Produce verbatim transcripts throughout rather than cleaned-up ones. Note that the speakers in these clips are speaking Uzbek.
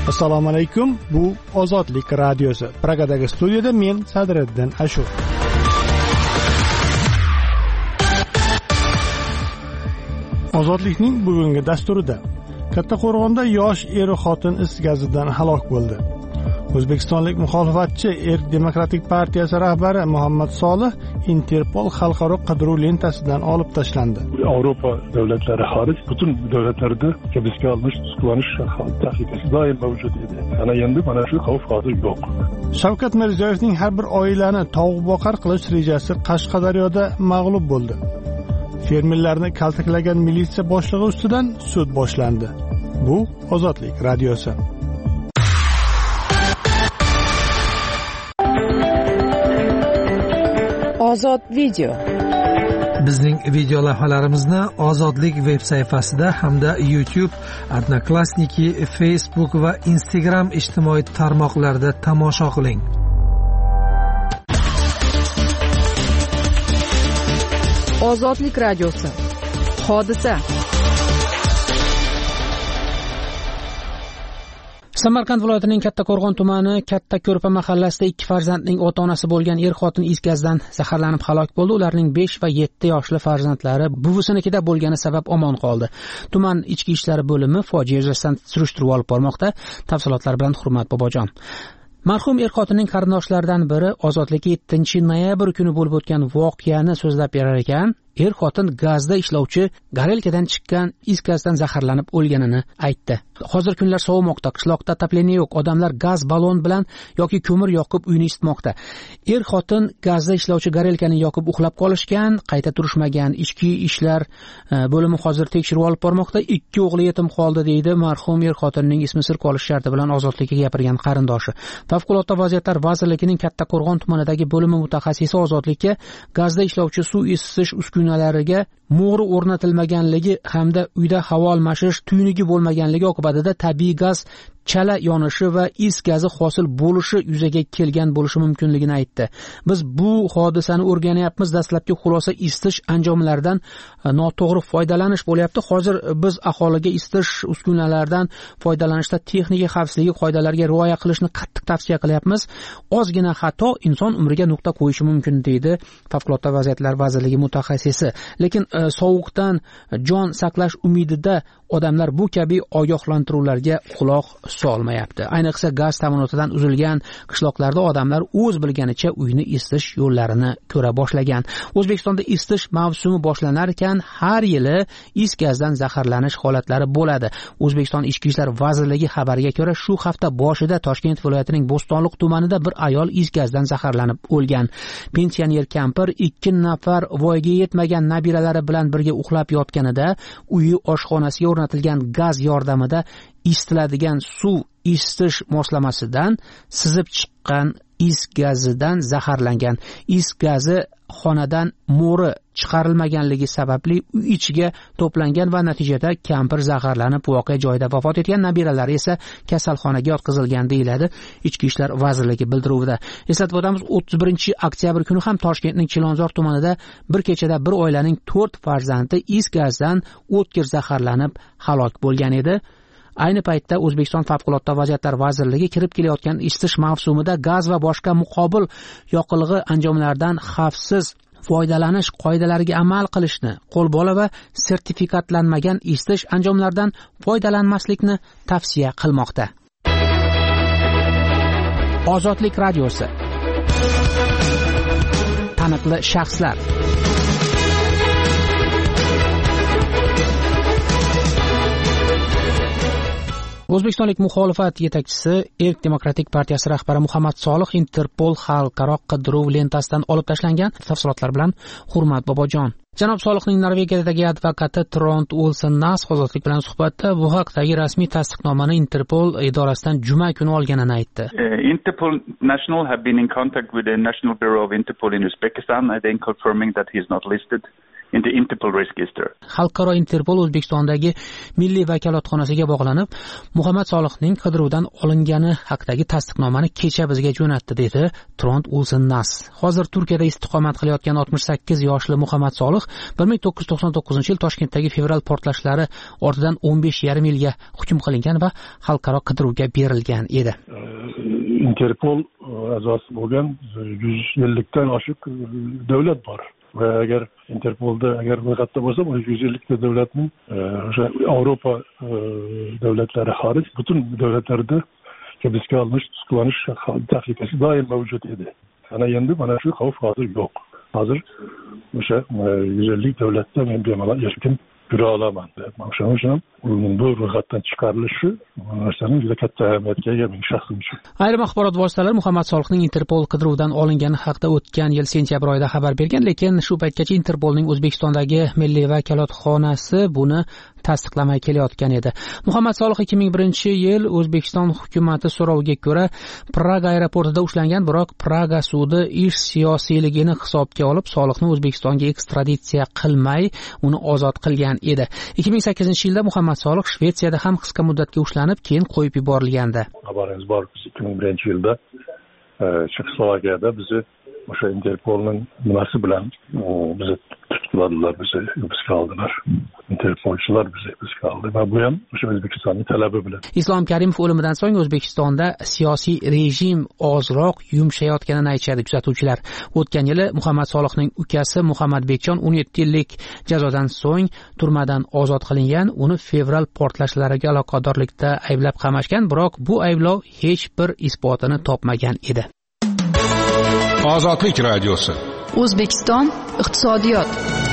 Assalomu alaykum. Bu Ozodlik radiosi. Pragadagi studiyada men Sadriddin Ashur. Ozodlikning bugungi dasturida Kattaqo'rg'onda yosh er xotin is gazidan halok bo'ldi. O'zbekistonlik muxolifatchi Erk Demokratik partiyasi rahbari Muhammad Solih Interpol xalqaro qidiruv lentasidan olib tashlandi. Avropa davlatlari xorij butun davlatlarda hibsga olinish, tutuklanish tahlikasi doim mavjud edi. Ana endi mana shu xavf hozir yo'q. Shavkat Mirziyoyevning har bir oilani tovuq boqar qilish rejasi Qashqadaryoda mag'lub bo'ldi. Fermerlarni kaltaklagan militsiya boshlig'i ustidan sud boshlandi. Bu Ozodlik radiosi. Ozod video. Bizning video lavhalarimizni Ozodlik veb sayfasida hamda YouTube, Odnoklassniki, Facebook va Instagram ijtimoiy tarmoqlarida tomosha qiling. Ozodlik radiosi. Hodisa. Samarqand viloyatining Kattaqo'rg'on tumani Kattako'rpa mahallasida ikki farzandning ota-onasi bo'lgan er xotin is gazdan zaharlanib halok bo'ldi. Ularning besh va yetti yoshli farzandlari buvisinikida bo'lgani sabab omon qoldi. Tuman ichki ishlar bo'limi fojia yuzasidan surishtiruv olib bormoqda. Tafsilotlar bilan Hurmat Bobojon. Marhum er xotinning qarindoshlaridan biri Ozodlikka yettinchi noyabr kuni bo'lib o'tgan voqeani so'zlab berar ekan. Er xotin gazda ishlovchi garelkadan chiqqan is gazdan zaharlanib o'lganini aytdi. Hozir kunlar sovimoqda, qishloqda otопление yo'q. Odamlar gaz balon bilan yoki ko'mir yoqib uyni isitmoqda. Er xotin gazda ishlovchi garelkani yoqib uxlab qolishgan, qayta turishmagan. Ichki ishlar bo'limi hozir tekshiruv olib bormoqda. Ikki o'g'li yetim qoldi deydi marhum er xotinning ismi sir qolish sharti bilan Ozodlikka gapirgan qarindoshi. Favqulodda vaziyatlar vazirligining Kattaqo'rg'on tumanidagi bo'limi mutaxassisi Ozodlikka gazda ishlovchi suv isitish uskunalariga mo'ri o'rnatilmaganligi hamda uyda havo almashish tuynigi bo'lmaganligi oqibatida tabiiy gaz chala yonishi va is gazi hosil bo'lishi yuzaga kelgan bo'lishi mumkinligini aytdi. Biz bu hodisani o'rganyapmiz. Dastlabki xulosa isitish anjomlaridan noto'g'ri foydalanish bo'lyapti. Hozir biz aholiga isitish uskunalaridan foydalanishda texnika xavfsizligi qoidalariga rioya qilishni qattiq tavsiya qilyapmiz. Ozgina xato inson umriga nuqta qo'yishi mumkin deydi Favqulodda vaziyatlar vazirligi mutaxassisi. Lekin e, sovuqdan jon saqlash umidida odamlar bu kabi ogohlantiruvlarga quloq solmayapti. Ayniqsa gaz ta'minotidan uzilgan qishloqlarda odamlar o'z bilganicha uyni isitish yo'llarini ko'ra boshlagan. O'zbekistonda isitish mavsumi boshlanar ekan har yili is gazdan zaharlanish holatlari bo'ladi. O'zbekiston Ichki ishlar vazirligi xabariga ko'ra shu hafta boshida Toshkent viloyatining Bo'stonliq tumanida bir ayol is gazdan zaharlanib o'lgan. Pensioner kampir ikki nafar voyaga yetmagan nabiralari bilan birga uxlab yotganida uyi oshxonasiga o'rnatilgan gaz yordamida isitiladigan suv isitish moslamasidan sizib chiqqan is gazidan zaharlangan. Is gazi xonadan mo'ri chiqarilmaganligi sababli uy ichiga to'plangan va natijada kampir zaharlanib voqea joyida vafot etgan. Nabiralari esa kasalxonaga yotqizilgan deyiladi Ichki ishlar vazirligi bildiruvida. Eslatib o'tamiz, o'ttiz birinchi oktyabr kuni ham Toshkentning Chilonzor tumanida bir kechada bir oilaning to'rt farzandi is gazdan o'tkir zaharlanib halok bo'lgan edi. Ayni paytda O'zbekiston Favqulodda vaziyatlar vazirligi kirib kelayotgan isitish mavsumida gaz va boshqa muqobil yoqilg'i anjomlaridan xavfsiz foydalanish qoidalariga amal qilishni, qo'lbola va sertifikatlanmagan isitish anjomlaridan foydalanmaslikni tavsiya qilmoqda. Ozodlik radiosi. Taniqli shaxslar. O'zbekistonlik muxolifat yetakchisi Erk Demokratik partiyasi rahbari Muhammad Solih Interpol xalqaro qidiruv lentasidan olib tashlangan. Tafsilotlar bilan Hurmat Bobojon. Janob Solihning Norvegiyadagi advokati Trond Olsen Nas Ozodlik bilan suhbatda bu haqdagi rasmiy tasdiqnomani Interpol idorasidan juma kuni olganini aytdi. Uh, Interpol National have been in contact with the National Bureau of Interpol in Uzbekistan and then confirming that he is not listed in the Interpol register. Xalqaro Interpol O'zbekistondagi milliy vakolatxonasiga bog'lanib, Muhammad Solihning qidiruvdan olingani haqidagi tasdiqnomani kecha bizga jo'natdi, dedi Trond Olsen Nas. Hozir Turkiyada istiqomat qilayotgan oltmish sakkiz yoshli Muhammad Solih bir ming to'qqiz yuz to'qson to'qqizinchi yil Toshkentdagi fevral portlashlari ortidan o'n besh yarim yilga hukm qilingan va xalqaro qidiruvga berilgan edi. Interpol a'zosi bo'lgan yuz ellikdan oshiq davlat bor. Va agar Interpolda agar ro'yxatda bo'lsa, bu yuz ellikta davlatning o'sha Yevropa davlatlari xorij butun davlatlarda hibsga olinish, tutqunlanish tahlikasi doim mavjud edi. Ana endi mana shu xavf hozir yo'q. Hozir o'sha yuz ellik davlatda men bemalol erkin yura olaman deb. O'shaning uchun bu ro'yxatdan chiqarilishi narsaning juda katta ahamiyatga ega men shaxsim uchun. Ayrim axborot vositalari Muhammad Solihning Interpol qidiruvdan olingani haqida o'tgan yil sentyabr oyida xabar bergan, lekin shu paytgacha Interpolning O'zbekistondagi milliy vakolatxonasi buni tasdiqlamay kelayotgan edi. Muhammad Solih ikki ming birinchi yil O'zbekiston hukumati so'roviga ko'ra Praga aeroportida ushlangan, biroq Praga sudi ish siyosiyligini hisobga olib Solihni O'zbekistonga ekstraditsiya qilmay, uni ozod qilgan edi. ikki ming sakkizinchi yilda Muhammad Solih Shvetsiyada ham qisqa muddatga ushlanib, keyin qo'yib yuborilgandi. Xabaringiz bor, ikki ming birinchi yilda Chexoslovakiyada bizni o'sha Interpolning nimasi bilan bizni tutdilar, bizni hibsga oldilar. Interpolchilar bizni hibsga oldi va bu ham o'sha O'zbekistonning talabi bilan. Islom Karimov o'limidan so'ng O'zbekistonda siyosiy rejim ozroq yumshayotganini aytishadi kuzatuvchilar. O'tgan yili Muhammad Solihning ukasi Muhammad Bekjon o'n yetti yillik jazodan so'ng turmadan ozod qilingan, uni fevral portlashlariga aloqadorlikda ayblab qamashgan, biroq bu ayblov hech bir isbotini topmagan edi. Ozodlik radiosi. O'zbekiston iqtisodiyot.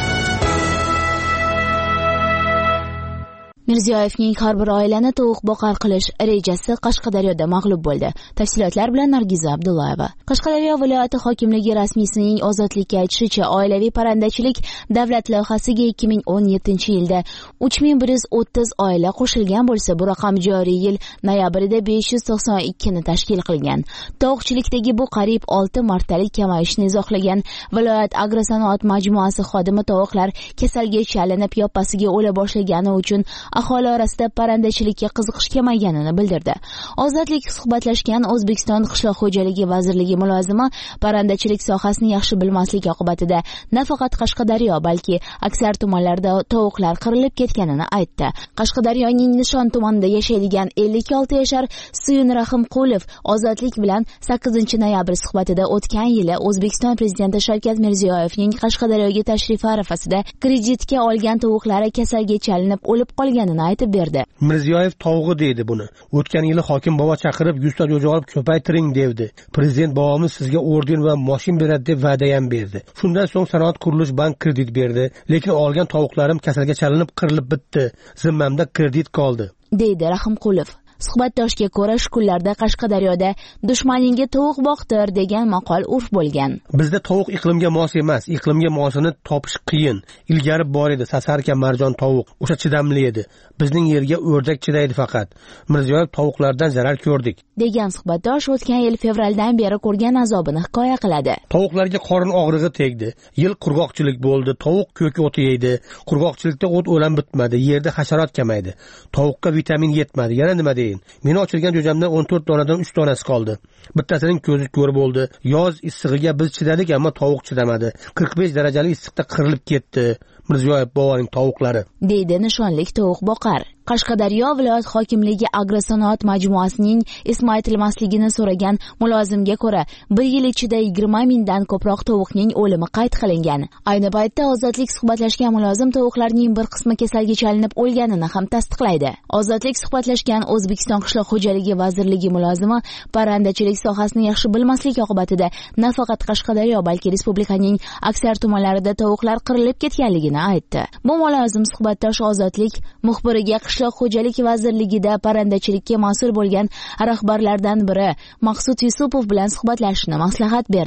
Mirziyoyevning har bir oilani tovuq boqar qilish rejasi Qashqadaryoda mag'lub bo'ldi. Tafsilotlar bilan Nargiza Abdullayeva. Qashqadaryo viloyati hokimligi rasmiysining Ozodlikka aytishicha, oilaviy parrandachilik davlat loyihasiga ikki ming o'n yettinchi yilda uch ming bir yuz o'ttiz oila qo'shilgan bo'lsa, bu raqam joriy yil noyabrida besh yuz to'qson ikki ni tashkil qilgan. Tovuqchilikdagi bu qariyb olti martalik kamayishni izohlagan viloyat agrosanoat majmuasi xodimi tovuqlar kasalga chalinib yoppasiga o'la boshlagani uchun aholi orasida parrandachilikka qiziqish kamayganini bildirdi. Ozodlik suhbatlashgan O'zbekiston Qishloq xo'jaligi vazirligi mulozimi parrandachilik sohasini yaxshi bilmaslik oqibatida nafaqat Qashqadaryo, balki aksar tumanlarda tovuqlar qirilib ketganini aytdi. Qashqadaryoning Nishon tumanida yashaydigan ellik olti yashar Suyun Rahimqulov Ozodlik bilan sakkizinchi noyabr suhbatida o'tgan yili O'zbekiston prezidenti Shavkat Mirziyoyevning Qashqadaryoga tashrifi arafasida kreditga olgan tovuqlari kasalga chalinib o'lib qolgan aytib berdi. Mirziyoyev tovug'i deydi buni. O'tgan yili hokim bobo chaqirib yuzta jo'ja olib ko'paytiring devdi. Prezident bobomiz sizga orden va mashin beradi deb va'da ham berdi. Shundan so'ng Sanoat qurilish bank kredit berdi, lekin olgan tovuqlarim kasalga chalinib qirilib bitdi. Zimmamda kredit qoldi, deydi Rahimqulov. Suhbatdoshga ko'ra, shu kunlarda Qashqadaryoda dushmaningga tovuq boqtir degan maqol urf bo'lgan. Bizda tovuq iqlimga mos emas, iqlimga mosini topish qiyin. Ilgari bor edi Sasarka marjon tovuq, o'sha chidamli edi. Bizning yerga o'rdak chidaydi faqat. Mirziyoyev tovuqlardan zarar ko'rdik, degan suhbatdosh o'tgan yil fevraldan beri ko'rgan azobini hikoya qiladi. Tovuqlarga qorin og'rig'i tegdi. Yil qurg'oqchilik bo'ldi, tovuq ko'ki o'ti yeydi. Qurg'oqchilikda o't o'lan bitmadi, yerda hasharot kamaydi. Tovuqqa vitamin yetmadi. Yana nima deyin? Meni ochilgan jo'jamdan o'n to'rt donadan uch donasi qoldi. Bittasining ko'zi ko'r bo'ldi. Yoz issig'iga biz chidadik, ammo tovuq chidamadi. qirq besh darajali issiqda qirilib ketdi Mirziyoyev boboning tovuqlari, deydi nishonlik tovuq boqar. Qashqadaryo viloyat hokimligi agrosanoat majmuasining ismi aytilmasligini so'ragan mulozimga ko'ra, bir yil ichida yigirma mingdan ko'proq tovuqning o'limi qayd qilingan. Ayni paytda Ozodlik suhbatlashgan mulozim tovuqlarning bir qismi kasalga chalinib o'lganini ham tasdiqlaydi. Ozodlik suhbatlashgan O'zbekiston Qishloq xo'jaligi vazirligi mulozimi parrandachilik sohasini yaxshi bilmaslik oqibatida nafaqat Qashqadaryo, balki respublikaning aksar tumanlarida tovuqlar qirilib ketganligini aytdi. Bu mulozim suhbatdosh Ozodlik muxbiriga Qishloq xo'jaligi vazirligida parrandachilikka mas'ul bo'lgan rahbarlardan biri Maqsud Yusupov bilan suhbatlashishni maslahat berdi.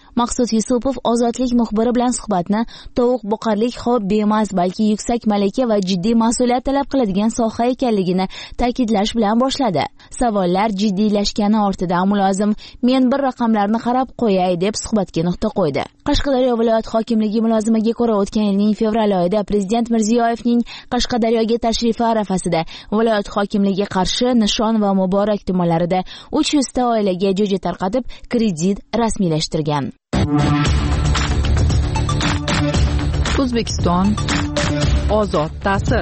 Maqsud Yusupov ozodlik muxbiri bilan suhbatni tovuq boqarlik hobbi emas, balki yuksak malaka va jiddiy mas'uliyat talab qiladigan soha ekanligini ta'kidlash bilan boshladi. Savollar jiddiylashgani ortidan mulozim men bir raqamlarni qarab qo'yay deb suhbatga nuqta qo'ydi. Qashqadaryo viloyat hokimligi mulozimiga ko'ra o'tgan yilning fevral oyida prezident Mirziyoyevning Qashqadaryoga tashrifi arafasida viloyat hokimligi Qarshi, Nishon va Muborak tumanlarida uch yuz ta oilaga jo'ja tarqatib kredit rasmiylashtirgan. O'zbekiston ozod ta'sir.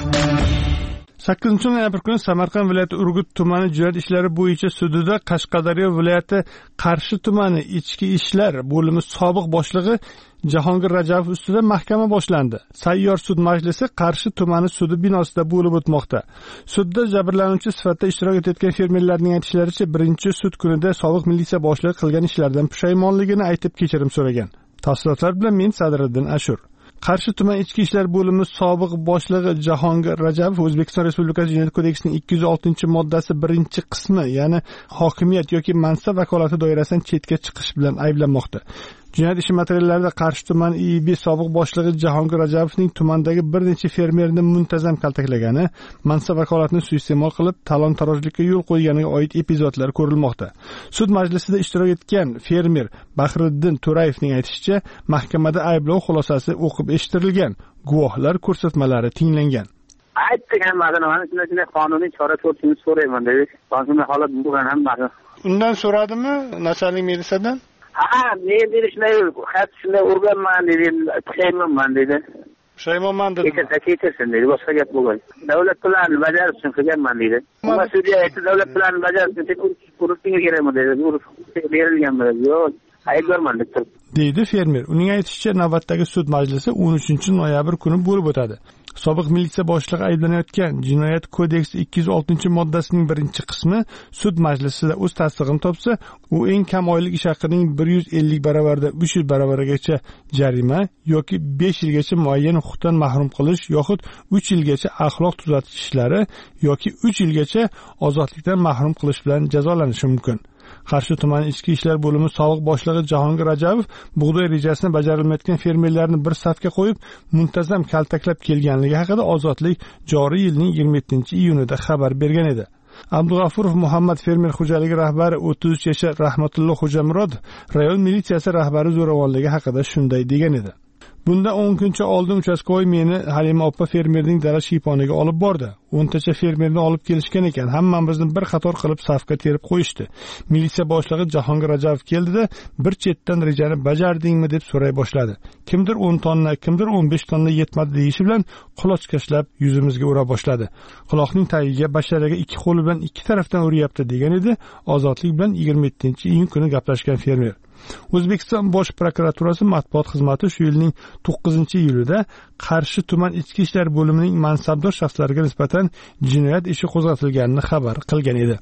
sakkizinchi noyabr kuni Samarqand viloyati Urgut tumani jinoyat ishlari bo'yicha sudida Qashqadaryo viloyati Qarshi tumani ichki ishlar bo'limi sobiq boshlig'i Jahongir Rajabov ustida mahkama boshlandi. Sayyor sud majlisi Qarshi tumani sudi binosida bo'lib o'tmoqda. Sudda jabrlanuvchi sifatida ishtirok etayotgan fermerlarning aytishlaricha, birinchi sud kunida sobiq militsiya boshlig'i qilgan ishlardan pushaymonligini aytib kechirim so'ragan. Tafsilotlar bilan men Sadriddin Ashur. Qarshi tuman ichki ishlar bo'limi sobiq boshlig'i Jahongir Rajabov O'zbekiston Respublikasi Jinoyat kodeksining ikki yuz oltinchi moddasi birinchi qismi, ya'ni hokimiyat yoki mansab vakolati doirasidan chetga chiqish bilan ayblanmoqda. Jinoyat ishi materiallarida Qarshi tuman I I B sobiq boshlig'i Jahongir Rajabovning tumandagi bir necha fermerni muntazam kaltaklagani, mansab vakolatini suiiste'mol qilib, talon-tarojlikka yo'l qo'yganiga oid epizodlar ko'rilmoqda. Sud majlisida ishtirok etgan fermer Bahriddin To'rayevning aytishicha, mahkamada ayblov xulosasi o'qib eshittirilgan, guvohlar ko'rsatmalari tinglangan. Aytdik hammasini, mana shunday qonuniy chora ko'rishni so'rayman dedi. Qonuniy holat bo'lgan hammasi. Undan so'radimi, nasalik militsiyadan? Ha, men dedi shunday, xat shunday urganman dedi, pushaymonman dedi. Pushaymonman dedi. Kechirsa kechirsin dedi, boshqa gap bo'lgan. Davlat planini bajarish uchun qilganman dedi. Ammo sudya aytdi, davlat planini bajarish uchun urishingiz kerakmi dedi. Urib berilganmi dedi. Yo'q, aybdorman deb turibdi. Deydi fermer. Uning aytishicha, navbatdagi sud majlisi o'n uchinchi noyabr kuni bo'lib o'tadi. Sobiq militsiya boshlig'i ayblanayotgan Jinoyat kodeksi ikki yuz oltinchi moddasining birinchi qismi sud majlisida o'z tasdig'ini topsa, u eng kam oylik ish haqining bir yuz ellik baravardan uch yuz baravarigacha jarima yoki besh yilgacha muayyan huquqdan mahrum qilish yoxud uch yilgacha axloq tuzatish ishlari yoki uch yilgacha ozodlikdan mahrum qilish bilan jazolanishi mumkin. Qarshi tumani ichki ishlar bo'limi sobiq boshlig'i Jahongir Rajabov bug'doy rejasini bajarilmayotgan fermerlarni bir safga qo'yib, muntazam kaltaklab kelganligi haqida Ozodlik joriy yilning yigirma yettinchi iyunida xabar bergan edi. Abdug'afurov Muhammad fermer xo'jaligi rahbari o'ttiz uch yashar Rahmatulloh Xo'jamurod rayon militsiyasi rahbari zo'ravonligi haqida shunday degan edi. Bunda o'n kuncha oldin uchastkovoy meni Halima oppa fermerning dala shiyponiga olib bordi. o'ntacha fermerni olib kelishgan ekan. Hammamizni bir qator qilib safga terib qo'yishdi. Militsiya boshlig'i Jahongir Rajabov keldida, bir chetdan rejani bajardingmi deb so'ray boshladi. Kimdir o'n tonna, kimdir o'n besh tonna yetmadi deyishi bilan qulochkashlab yuzimizga ura boshladi. Quloqning tagiga, basharaga ikki qo'li bilan ikki tarafdan uryapti degan edi. Ozodlik bilan yigirma yettinchi iyun kuni gaplashgan fermer. O'zbekiston Bosh prokuraturasi matbuot xizmati shu yilning to'qqizinchi iyulida Qarshi tuman ichki ishlar bo'limining mansabdor shaxslariga nisbatan jinoyat ishi qo'zg'atilganini xabar qilgan edi.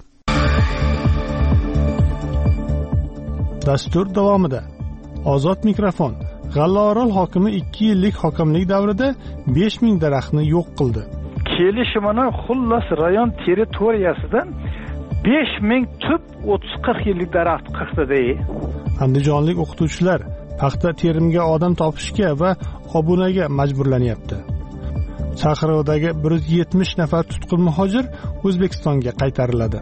Dastur davomida Ozod mikrofon. G'allaorol hokimi ikki yillik hokimlik davrida besh ming daraxtni yo'q qildi. Kelishimini xullas rayon territoriyasidan besh ming tub o'ttiz qirq yillik daraxt qirqdi. Andijonlik o'qituvchilar paxta terimga odam topishga va obunaga majburlanyapti. Chaqiruvdagi bir yuz yetmish nafar tutqun muhojir O'zbekistonga qaytariladi.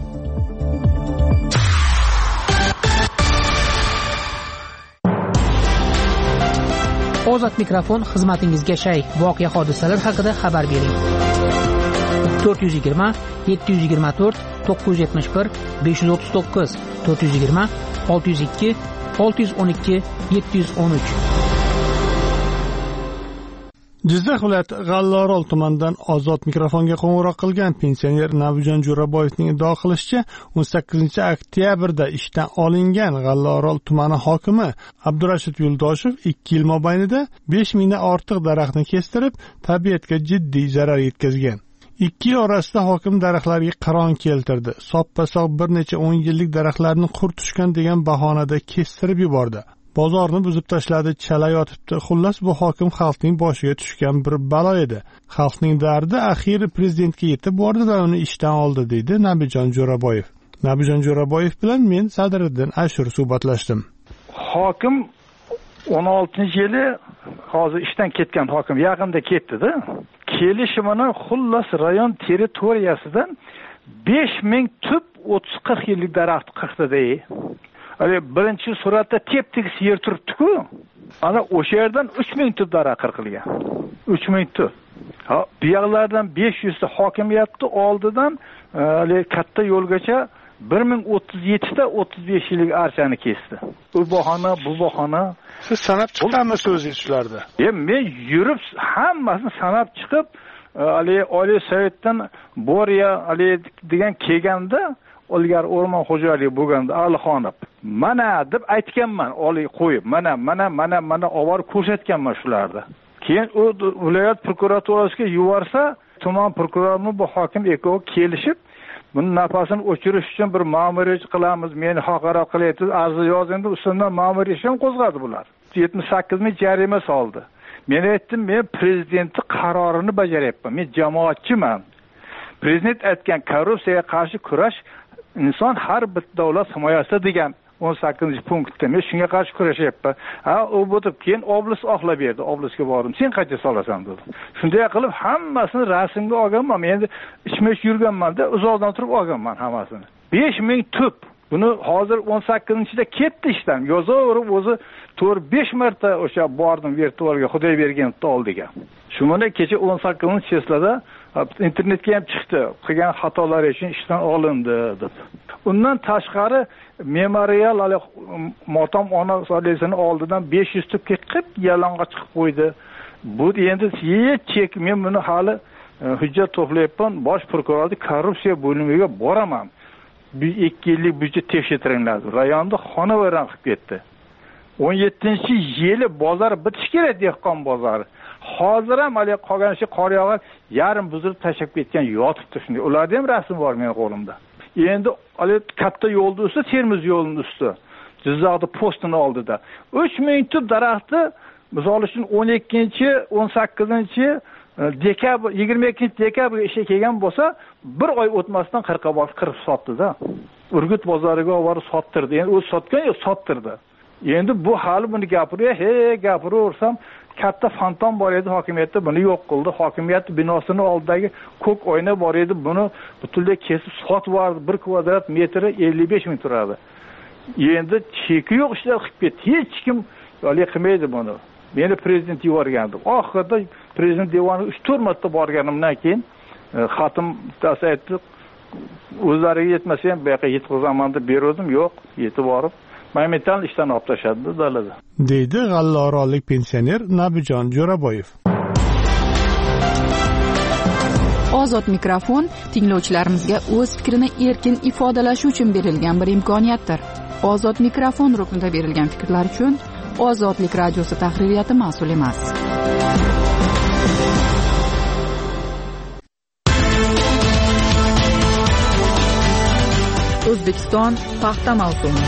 Ozod mikrofon xizmatingizga shay. Voqea hodisalar haqida xabar bering. to'rt yuz yigirma yetti yuz yigirma to'rt to'qqiz yuz yetmish bir besh yuz o'ttiz to'qqiz to'rt yuz yigirma olti yuz ikki olti yuz o'n ikki yetti yuz o'n uch. Jizzax viloyati G'allaorol tumanidan Ozod mikrofonga qo'ng'iroq qilgan pensioner Nabijon Jo'raboyevning iddio qilishicha, o'n sakkizinchi oktyabrda ishdan olingan G'allaorol tumani hokimi Abdurashid Yo'ldoshev ikki yil mobaynida besh mingdan ortiq daraxtni kestirib, tabiatga jiddiy zarar yetkazgan. Ikki yil orasida hokim daraxtlarga qiron keltirdi. Soppa-sog' bir necha o'n yillik daraxtlarni qur tushgan degan bahonada kestirib yubordi. Bozorni buzib tashladi, chala yotibdi. Xullas bu hokim xalqning boshiga tushgan bir balo edi. Xalqning dardi axiri prezidentga yetib bordi va uni ishdan oldi, deydi Nabijon Jo'raboyev. Nabijon Jo'raboyev bilan men Sadriddin Ashur suhbatlashdim. hokim o'n oltinchi yili hozir ishdan ketgan hokim yaqinda ketdi-da. Kelishi mana xullas rayon territoriyasidan besh ming tup o'ttiz qirq yillik daraxt qirqdi-da. Hali birinchi suratda tep-tekis yer turibdi-ku. Ana o'sha yerdan uch ming tup daraxt qirqilgan. uch ming tup. Ha, bu yoqlardan besh yuz ta hokimiyatni oldidan hali katta yo'lgacha bir ming o'ttiz yetti ta o'ttiz besh yillik archani kesdi. U bahona, bu bahona. Siz sanab chiqamisiz o'zingiz shularda? E, men yurib hammasini sanab chiqib, hali Oliy Sovetdan Boriya hali degan kelganda, ilgari o'rmon xo'jaligi bo'lganda Alixonov mana deb aytganman, oliy qo'yib, mana mana mana mana olib ko'rsatganman shularda. Keyin u viloyat prokuraturasiga yuborsa, tuman prokurormi bu hokim ekov kelishib, buni nafasini o'chirish uchun bir ma'muriy ish qilamiz, meni haqorat qilyapsiz, arz yozindi, ustidan ma'muriy ish ham qo'zg'adi bular. yetmish sakkiz ming jarima soldi. Men aytdim, men prezidentning qarorini bajaryapman. Men jamoatchiman. Prezident aytgan korrupsiyaga qarshi kurash inson har bir davlat himoyasida degan o'n sakkizinchi punktda men shunga qarshi kurashyapman. Ha, u bo'lib keyin oblis oqlab berdi. Oblisga bordim. Sen qancha solasan dedi. Shunday qilib hammasini rasmga olganman. Men endi ishmish yurganman-da, uzoqdan turib olganman hammasini. besh ming tup. Buni hozir o'n sakkizinchida ketdi ishdan. Yozaverib o'zi to'rt besh marta o'sha bordim virtualga Xudoy berganni oldiga. Shunda kecha o'n sakkizinchi cheslada internetga ham chiqdi. Qilgan xatolari uchun ishdan olindi deb. Undan tashqari memorial hali motam ona solesini oldidan besh yuz tup qilib yalang'och chiqib qo'ydi. Bu endi hech chek men buni hali hujjat to'playapman. Bosh prokurorning korrupsiya bo'limiga boraman. Bu ikki yillik byudjet tekshirtiringlar. Rayonda xonavayron qilib ketdi. o'n yettinchi yili bozor bitish kerak, dehqon bozori. Hozir ham hali qolgan shu qor yog'ib, yarim buzilib tashab ketgan yotibdi shunday. Ularda ham rasm bor mening qo'limda. Endi hali katta yo'lda usti, Termiz yo'lining usti. Jizzaxda postini oldida. uch ming tup daraxtni misol uchun o'n ikkinchi, o'n sakkizinchi dekabr, yigirma ikkinchi dekabrga ishga kelgan bo'lsa, bir oy o'tmasdan qirqa bosh qirib sotdi-da. Urgut bozoriga olib sottirdi. Endi u sotgan yo'q, sottirdi. Endi bu hali buni gapirib, he, gapiraversam, katta fantom bor edi hokimiyatda, buni yo'q qildi. Hokimiyat binosini oldidagi ko'k oyna bor edi, buni butunlay kesib sotib yubordi. bir kvadrat metri ellik besh ming turadi. Endi cheki yo'q ishlar qilib ketdi. Hech kim hali qilmaydi buni. Meni prezident yuborgandi. Oxirida prezident devoniga uch to'rt marta borganimdan keyin xatim tasaytdi. O'zlariga yetmasa ham bu yoqqa yetkazaman deb berdim, yo'q, yetib borib momentan ishdan olib tashladi dalada. Deydi G'allaorollik pensioner Nabijon Jo'raboyev. Ozod mikrofon tinglovchilarimizga o'z fikrini erkin ifodalashi uchun berilgan bir imkoniyatdir. Ozod mikrofon ruknida berilgan fikrlar uchun Ozodlik radiosi tahririyati mas'ul emas. O'zbekiston paxta mavsumi.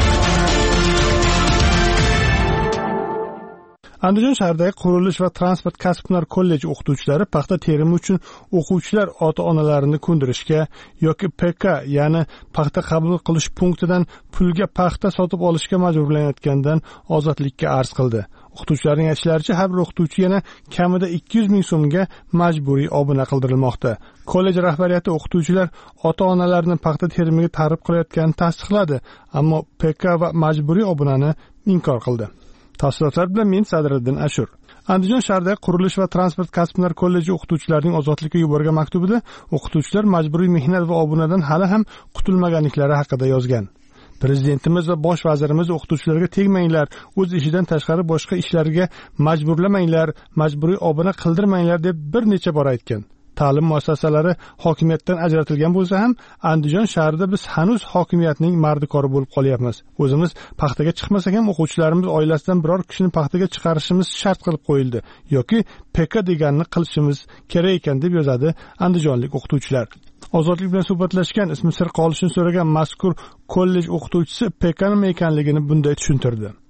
Andijon shahridagi qurilish va transport kasb-hunar kolleji o'qituvchilari paxta terimi uchun o'quvchilar ota-onalarini ko'ndirishga yoki P K, ya'ni paxta qabul qilish punktidan pulga paxta sotib olishga majburlanayotgandan ozodlikka arz qildi. O'qituvchilarning aytishlaricha, har bir o'qituvchi yana kamida ikki yuz ming so'mga majburiy obuna qildirilmoqda. Kollej rahbariyati o'qituvchilar ota-onalarini paxta terimiga targ'ib qilayotganini tasdiqladi, ammo P K va majburiy obunani inkor qildi. Tafsilotlar bilan men Sadriddin Ashur. Andijon shahridagi qurilish va transport kasb-hunar kolleji o'qituvchilarining ozodlikka yuborgan maktubida o'qituvchilar majburiy mehnat va obunadan hali ham qutulmaganliklari haqida yozgan. Prezidentimiz va bosh vazirimiz o'qituvchilarga tegmanglar, o'z ishidan tashqari boshqa ishlarga majburlamanglar, majburiy obuna qildirmanglar deb bir necha bor aytgan. Ta'lim muassasalari hokimiyatdan ajratilgan bo'lsa ham, Andijon shahrida biz hanuz hokimiyatning mardikori bo'lib qolyapmiz. O'zimiz paxtaga chiqmasak ham o'quvchilarimiz oilasidan biror kishini paxtaga chiqarishimiz shart qilib qo'yildi yoki P K deganini qilishimiz kerak ekan deb yozadi andijonlik o'qituvchilar. Ozodlik bilan suhbatlashgan, ismi sir qolishini so'ragan mazkur kollej o'qituvchisi P K nima ekanligini bunday tushuntirdi.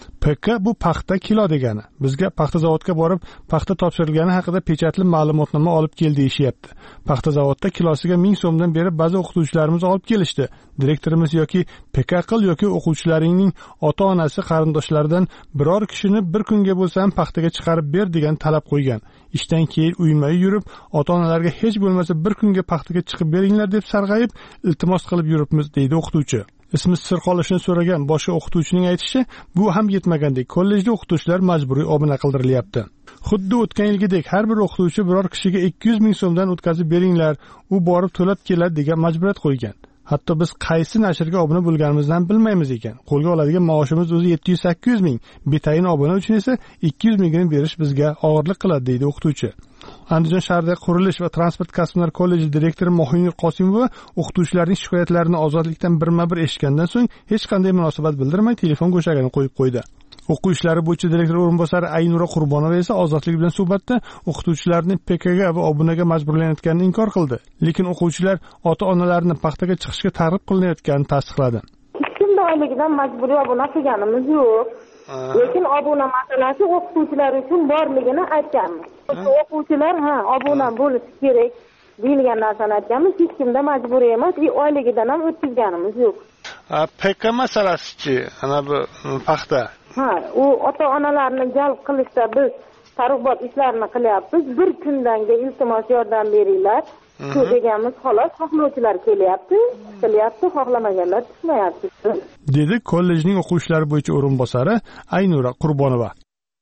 P K bu paxta kilo degani. Bizga paxta zavodga borib, paxta topshirilgani haqida pechatli ma'lumotnoma olib kel deyishyapti. Paxta zavodda kilosiga ming so'mdan berib ba'zi o'qituvchilarimiz olib kelishdi. Direktorimiz yoki P K qil yoki o'quvchilaringning ota-onasi qarindoshlaridan biror kishini bir kunga bo'lsa ham paxtaga chiqarib ber degan talab qo'ygan. Ishdan keyin uyma yurib, ota-onalarga hech bo'lmasa bir kunga paxtaga chiqib beringlar deb sarg'ayib, iltimos qilib yuribmiz, deydi o'qituvchi. Ismi sir qolishini so'ragan boshqa o'qituvchining aytishicha, bu ham yetmagandek kollejda o'qituvchilar majburiy obuna qildirilyapti. Xuddi o'tgan yilgidek har bir o'qituvchi biror kishiga ikki yuz ming so'mdan o'tkazib beringlar, u borib to'lab keladi degan majburiyat qo'ygan. Hatto biz qaysi nashrga obuna bo'lganimizdan bilmaymiz ekan. Qo'lga oladigan maoshimiz o'zi yetti yuz sakkiz yuz ming, betayin obuna uchun esa ikki yuz mingini berish bizga og'irlik qiladi, deydi o'qituvchi. Andijon shahridagi qurilish va transport kasblari kolleji direktori Mohinur Qosimova o'qituvchilarning shikoyatlarini ozodlikdan birma-bir eshitgandan so'ng hech qanday munosabat bildirmay telefon go'shagini qo'yib qo'ydi. O'quv ishlari bo'yicha direktor o'rinbosari Aynura Qurbonova esa ozodlik bilan suhbatda o'qituvchilarni P K ga va obunaga majburlanayotganini inkor qildi. Lekin o'quvchilar ota-onalarini paxtaga chiqishga targ'ib qilinayotganini tasdiqladi. Kimda oyligidan majburiy obuna qilganimiz yo'q. Lekin obuna masalasi o'qituvchilar uchun borligini aytganmiz. O'quvchilar ha obuna bo'lishi kerak deyilgan narsani aytganmiz. Hech kimda majburiy emas, i oyligidan ham o'tkazganimiz yo'q. P K masalasi-chi, ana bu paxta. Ha, u ota-onalarni jalb qilishda biz targ'ibot ishlarini qilyapmiz. Bir kundanga iltimos yordam beringlar. Shu deganimiz xolos, xohlovchilar kelyapti, qilyapti, xohlamaganlar tushmayapti. Dedi kollejning o'quv ishlari bo'yicha o'rinbosari Aynura Qurbonova.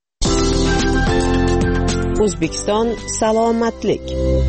O'zbekiston salomatlik.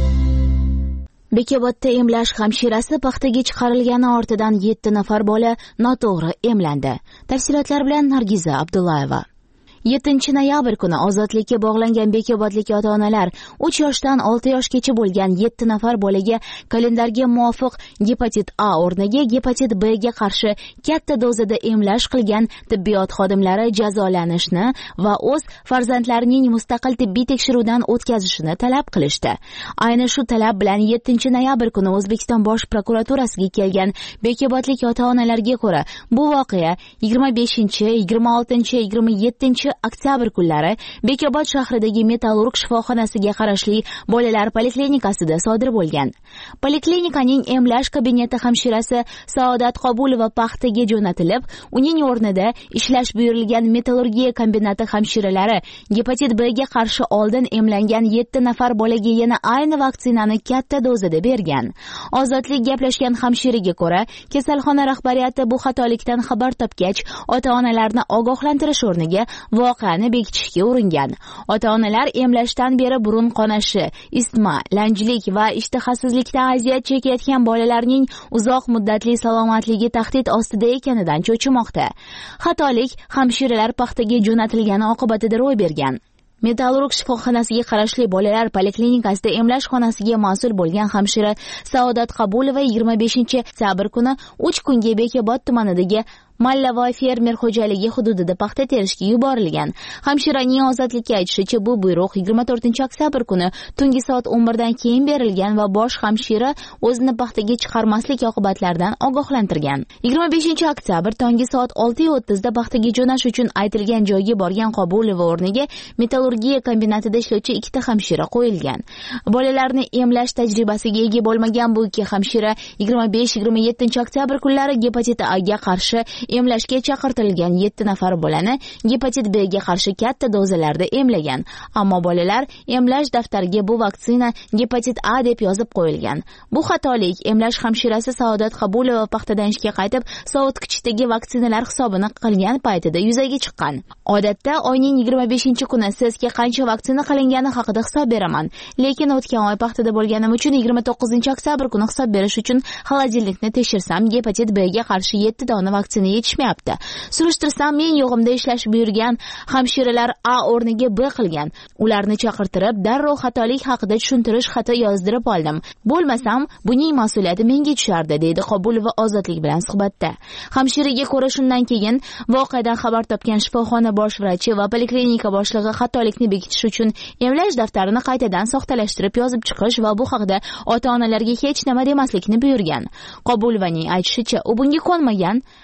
Bekobodda emlash hamshirasi paxtaga chiqarilgani ortidan yetti nafar bola noto'g'ri emlandi. Tafsilotlar bilan Nargiza Abdullayeva. yettinchi noyabr kuni ozodlikka bog'langan bekobodlik ota-onalar uch yoshdan olti yoshgacha bo'lgan yetti nafar bolaga kalendarga muvofiq gepatit A o'rniga gepatit B ga qarshi katta dozada emlash qilgan tibbiyot xodimlari jazolanishni va o'z farzandlarining mustaqil tibbiy tekshiruvdan o'tkazishini talab qilishdi. Ayni shu talab bilan yettinchi noyabr kuni O'zbekiston Bosh prokuraturasiga kelgan bekobodlik ota-onalarga ko'ra, bu voqea yigirma beshinchi, yigirma oltinchi, yigirma yettinchi oktyabr kunlari Bekobod shahridagi Metallurg shifoxonasiga qarashli bolalar poliklinikasida sodir bo'lgan. Poliklinikaning emlash kabineti hamshirasi Saodat Qobulova paxtaga jo'natilib, uning o'rnida ishlash buyurilgan metallurgiya kombinati hamshiralari gepatit B ga qarshi oldin emlangan yetti nafar bolaga yana ayni vaksinani katta dozada bergan. Ozodlik gaplashgan hamshiraga ko'ra, kasalxona rahbariyati bu xatolikdan xabar topgach, ota-onalarni ogohlantirish o'rniga voqeani bekitishga uringan. Ota-onalar emlashdan beri burun qonashi, isitma, lanjlik va ishtahasizlikdan aziyat chekayotgan bolalarning uzoq muddatli salomatligi tahdid ostida ekanidan cho'chimoqda. Xatolik hamshiralar paxtaga jo'natilgani oqibatida ro'y bergan. Metallurg shifoxonasiga qarashli bolalar poliklinikasida emlash xonasiga mas'ul bo'lgan hamshira Saodat Qabulova yigirma beshinchi oktyabr kuni uch kunga Bekobod tumanidagi Mallavoy fermer xo'jaligi hududida paxta terishga yuborilgan. Hamshiraning ozodlikka aytishicha, bu buyruq yigirma to'rtinchi oktyabr kuni tungi soat o'n birdan keyin berilgan va bosh hamshira o'zini paxtaga chiqarmaslik oqibatlaridan ogohlantirgan. yigirma beshinchi oktyabr tongi soat olti o'ttiz da paxtaga jo'nash uchun aytilgan joyga borgan Qobulova o'rniga metallurgiya kombinatida ishlovchi ikkita hamshira qo'yilgan. Bolalarni emlash tajribasiga ega bo'lmagan bu ikki hamshira yigirma besh yigirma yettinchi oktyabr kunlari gepatit A ga qarshi emlashga chaqirtirilgan yetti nafar bolani gepatit B ga qarshi katta dozalarda emlagan. Ammo bolalar emlash daftariga bu vaksina gepatit A deb yozib qo'yilgan. Bu xatolik emlash hamshirasi Saodat Qabulova paxtadan ishga qaytib, sovutgichdagi vaksinalar hisobini qilgan paytida yuzaga chiqqan. Odatda oyning yigirma beshinchi kuni sizga qancha vaksina qilingani haqida hisob beraman. Lekin o'tgan oy paxtada bo'lganim uchun yigirma to'qqizinchi oktyabr kuni hisob berish uchun xolodilnikni tekshirsam gepatit B ga qarshi yetti dona vaksina yetishmayapti. Surishtirsam, men yo'g'imda ishlash buyurgan hamshiralar A o'rniga B qilgan. Ularni chaqirtirib, darrov xatolik haqida tushuntirish xati yozdirib oldim. Bo'lmasam, buning mas'uliyati menga tushardi, deydi Qobulova ozodlik bilan suhbatda. Hamshiraga ko'ra, shundan keyin voqeadan xabar topgan shifoxona bosh vrachi va poliklinika boshlig'i xatolikni bekitish uchun emlash daftarini qaytadan soxtalashtirib yozib chiqish va bu haqida ota-onalarga hech nima demaslikni buyurgan. Qobulovaning aytishicha, u bunga ko'nmagan va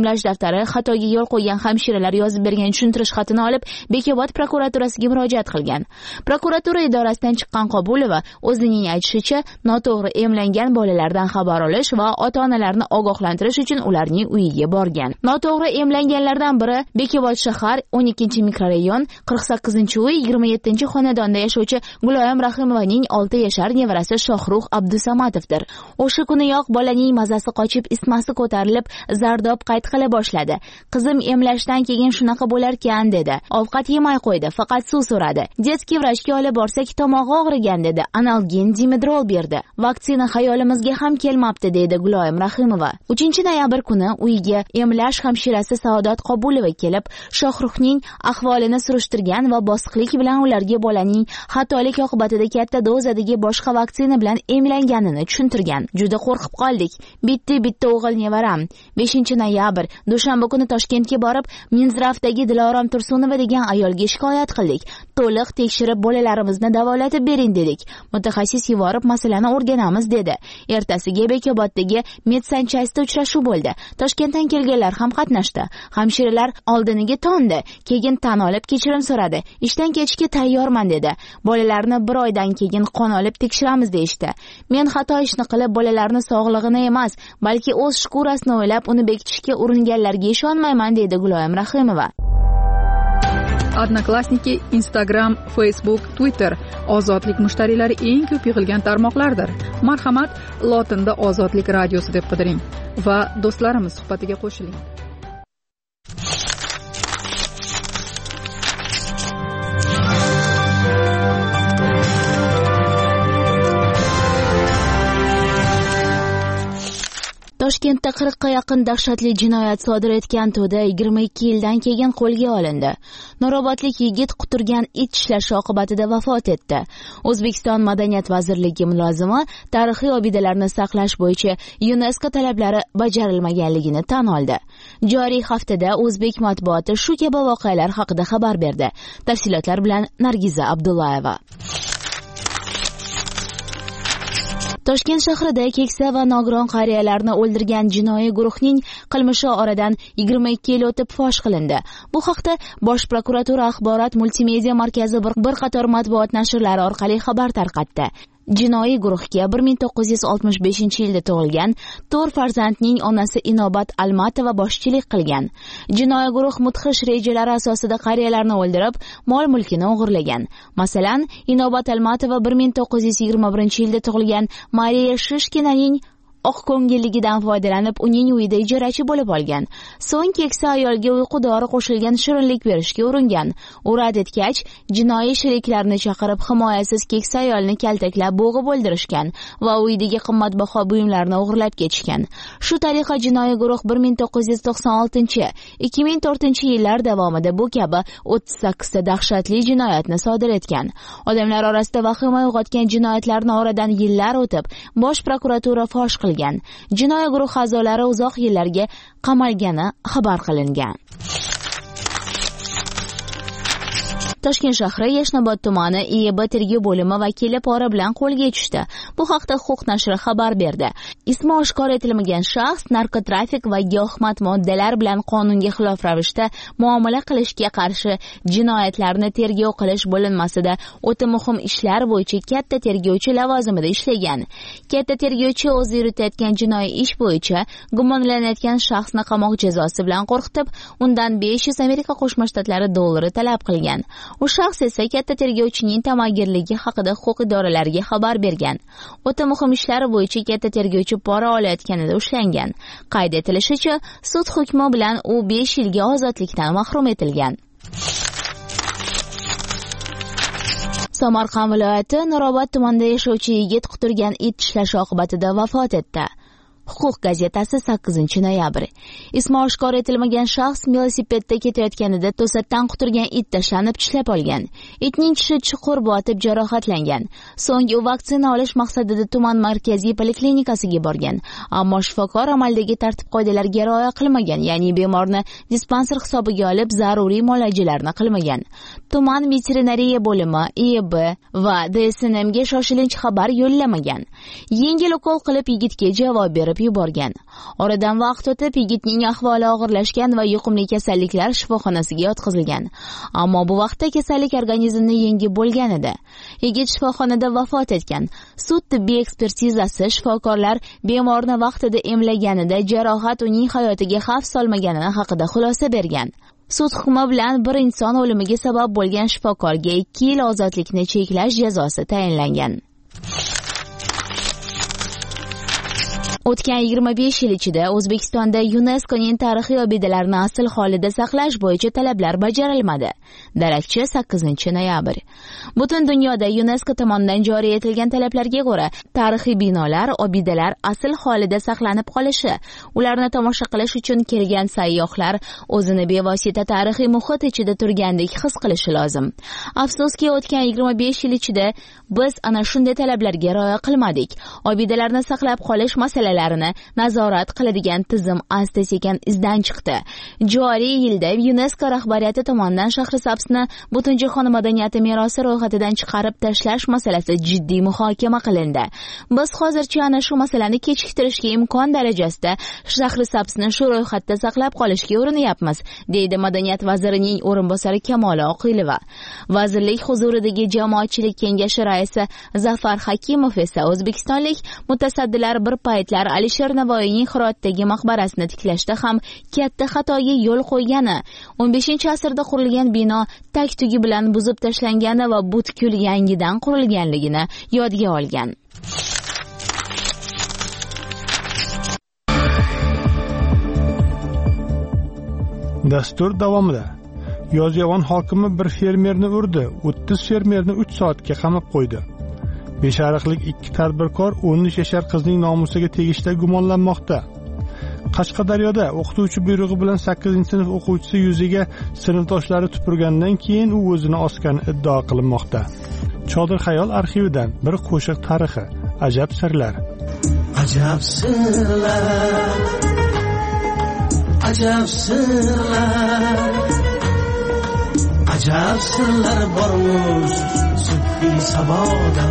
emlash daftari, xatoga yo'l qo'ygan hamshiralar yozib bergan tushuntirish xatini olib Bekobod prokuraturasiga murojaat qilgan. Prokuratura idorasidan chiqqan Qobulova o'zining aytishicha, noto'g'ri emlangan bolalardan xabar olish va ota-onalarni ogohlantirish uchun ularning uyiga borgan. Noto'g'ri emlanganlardan biri Bekobod shahar o'n ikkinchi mikrorayon qirq sakkizinchi uy yigirma yettinchi xonadonda yashovchi Guloyim Rahimovaning olti yashar nevarasi Shohruh Abdusamatovdir. O'sha kuniyoq bolaning mazasi qochib, ismasi ko'tarilib, zardob qayd qila boshladi. Qizim emlashdan keyin shunaqa bo'larkan dedi. Ovqat yemay qo'ydi, faqat suv so'radi. Детский vrachga olib borsak, tomog'i og'rigan dedi. Analgin Dimedrol berdi. Vaksina xayolimizga ham kelmabdi dedi Guloyim Rahimova. uchinchi noyabr kuni uyiga emlash hamshirasi Saodat Qobulova kelib, Shohruhning ahvolini surishtirgan va bosiqlik bilan ularga bolaning xatolik oqibatida katta dozadagi boshqa vaksina bilan emlanganini tushuntirgan. Juda qo'rqib qoldik. Bitta-bitta o'g'il nevaram. beshinchi noyabr dushanba kuni Toshkentga borib, Minzdravdagi Dilorom Tursunova degan ayolga shikoyat qildik. To'liq tekshirib bolalarimizni davolatib bering dedik. Mutaxassis yuborib masalani o'rganamiz dedi. Ertasiga Bekoboddagi medsanchasida uchrashuv bo'ldi. Toshkentdan kelganlar ham qatnashdi. Hamshiralar oldiniga to'ndi, keyin tan olib kechirim so'radi. Ishdan ketishga tayyorman dedi. Bolalarni bir oydan keyin qon olib tekshiramiz deyishdi. Men xato ishni qilib bolalarni sog'lig'ini emas, balki o'z shkurasini o'ylab uni bekitishga uringanlarga ishonmayman dedi Guloyim Rahimova. Odnoklassniki, Instagram, Facebook, Twitter ozodlik mushtariylari eng ko'p yig'ilgan tarmoqlardir. Marhamat, lotinda Ozodlik radiosi deb qidiring va do'stlarimiz suhbatiga qo'shiling. Toshkentda qirqqa yaqin dahshatli jinoyat sodir etgan to'da yigirma ikki yildan keyin qo'lga olindi. Nurobodlik yigit quturgan it tishlashi oqibatida vafot etdi. O'zbekiston Madaniyat vazirligi mulozimi tarixiy obidalarni saqlash bo'yicha UNESCO talablari bajarilmaganligini tan oldi. Joriy haftada o'zbek matbuoti shu kabi voqealar haqida xabar berdi. Tafsilotlar bilan Nargiza Abdullayeva. Toshkent shahrida keksa va nogiron qariyalarni o'ldirgan jinoiy guruhning qilmishi oradan yigirma ikki yil o'tib fosh qilindi. Bu haqda Bosh prokuratura axborot multimedia markazi bir qator matbuot nashrlari orqali xabar tarqatdi. Jinoiy guruhga bir ming to'qqiz yuz oltmish beshinchi yilda tug'ilgan to'rt farzandning onasi Inobat Almatova boshchilik qilgan. Jinoiy guruh mudhish rejalari asosida qariyalarni o'ldirib, mol-mulkini o'g'irlagan. Masalan, Inobat Almatova bir ming to'qqiz yuz yigirma birinchi yilda tug'ilgan Mariya Shishkinaning oq ko'ngilligidan foydalanib uning uyida ijarachi bo'lib olgan. So'ng keksa ayolga uyqu dori qo'shilgan shirinlik berishga uringan. U rad etgach, jinoiy sheriklarni chaqirib himoyasiz keksa ayolni kaltaklab bo'g'ib o'ldirishgan va uydagi qimmatbaho buyumlarni o'g'irlab ketishgan. Shu tariqa jinoiy guruh bir ming to'qqiz yuz to'qson oltinchi - ikki ming to'rtinchi yillar davomida bu kabi o'ttiz sakkizta dahshatli jinoyatni sodir etgan. Odamlar orasida vahima uyg'otgan jinoyatlarni oradan yillar o'tib, Bosh prokuratura fosh qilgan. Jinoiy guruh a'zolari uzoq yillarga qamalgani xabar qilingan. Toshkent shahri Yashnobod tumani I E B tergov bo'limi vakili pora bilan qo'lga tushdi. Bu haqda Huquq nashri xabar berdi. Ismi oshkor etilmagan shaxs narkotrafik va giyohvand moddalar bilan qonunga xilof ravishda muomala qilishga qarshi jinoyatlarni tergov qilish bo'linmasida o'ta muhim ishlar bo'yicha katta tergovchi lavozimida ishlagan. Katta tergovchi o'zi yuritayotgan jinoiy ish bo'yicha gumonlanayotgan shaxsni qamoq jazosi bilan qo'rqitib, undan besh yuz Amerika Qo'shma Shtatlari dollari talab qilgan. U shaxs esa katta tergovchining tamagirligi haqida huquq idoralariga xabar bergan. O'ta muhim ishlar bo'yicha katta tergovchi pora olayotganida ushlangan. Qayd etilishicha, sud hukmi bilan u besh yilga ozodlikdan mahrum etilgan. Samarqand viloyati Nurobod tumanida yashovchi yigit quturgan it tishlashi oqibatida vafot etdi. Huquq gazetasi sakkizinchi noyabr. Ismi oshkor etilmagan shaxs velosipedda ketayotganida to'satdan quturgan it tashlanib tishlab olgan. Itning tishi chuqur botib jarohatlangan. So'ng u vaksina olish maqsadida tuman markaziy poliklinikasiga borgan. Ammo shifokor amaldagi tartib-qoidalarga rioya qilmagan, ya'ni bemorni dispanser hisobiga olib zaruriy muolajalarni qilmagan. Tuman veterinariya bo'limi, I E B va D S N M'ga shoshilinch xabar yo'llamagan. Yengil ukol qilib yigitga javob berib yuborgan. Oradan vaqt o'tib yigitning ahvoli og'irlashgan va yuqumli kasalliklar shifoxonasiga yotqizilgan. Ammo bu vaqtda kasallik organizmni yengib bo'lgan edi. Yigit shifoxonada vafot etgan. Sud tibbiy ekspertizasi shifokorlar bemorni vaqtida emlaganida jarohat uning hayotiga xavf solmaganini haqida xulosa bergan. Sud hukmi bilan bir inson o'limiga sabab bo'lgan shifokorga ikki yil ozodlikni cheklash jazosi tayinlangan. O'tgan yigirma besh yil ichida O'zbekistonda YuNESKOning tarixiy obidalarni asl holida saqlash bo'yicha talablar bajarilmadi. Darakchi sakkizinchi noyabr. Butun dunyoda YuNESKO tomonidan joriy etilgan talablarga ko'ra, tarixiy binolar, obidalar asl holida saqlanib qolishi, ularni tomosha qilish uchun kelgan sayyohlar o'zini bevosita tarixiy muhit ichida turgandek his qilishi lozim. Afsuski, o'tgan yigirma besh yil ichida biz ana shunday talablarga rioya qilmadik. Obidalarni saqlab qolish masalalarini nazorat qiladigan tizim asta-sekin izdan chiqdi. Joriy yilda YuNESKO rahbariyati tomonidan Shahrisabzni Butunjahon madaniyati merosi ro'yxatidan chiqarib tashlash masalasi jiddiy muhokama qilindi. Biz hozircha ana shu masalani kechiktirishga imkon darajasida Shahrisabzni shu ro'yxatda saqlab qolishga urinyapmiz, deydi madaniyat vazirining o'rinbosari Kamola Oqilova. Vazirlik huzuridagi jamoatchilik kengashi raisi Zafar Hakimov esa o'zbekistonlik mutasaddilar bir paytlar Alisher Navoiyning Hirotdagi maqbarasini tiklashda ham katta xatoga yo'l qo'ygani, o'n beshinchi asrda qurilgan bino tag-tugi bilan buzib tashlangani va butkul yangidan qurilganligini yodga olgan. Dastur davomida Yozyovon hokimi bir fermerni urdi, o'ttiz fermerni uch soatga qamab qo'ydi. Beshariqlik ikki tadbirkor o'n uch yashar qizning nomusiga tegishda gumonlanmoqda. Qashqadaryoda o'qituvchi buyrug'i bilan sakkizinchi sinf o'quvchisi yuziga sinfdoshlari tupurgandan keyin u o'zini osgani iddao qilinmoqda. Chodir xayol arxividan bir qo'shiq tarixi, ajab sirlar. Ajab sirlar. Ajab sirlar. Ajab sirlar bormuş subhi saboda.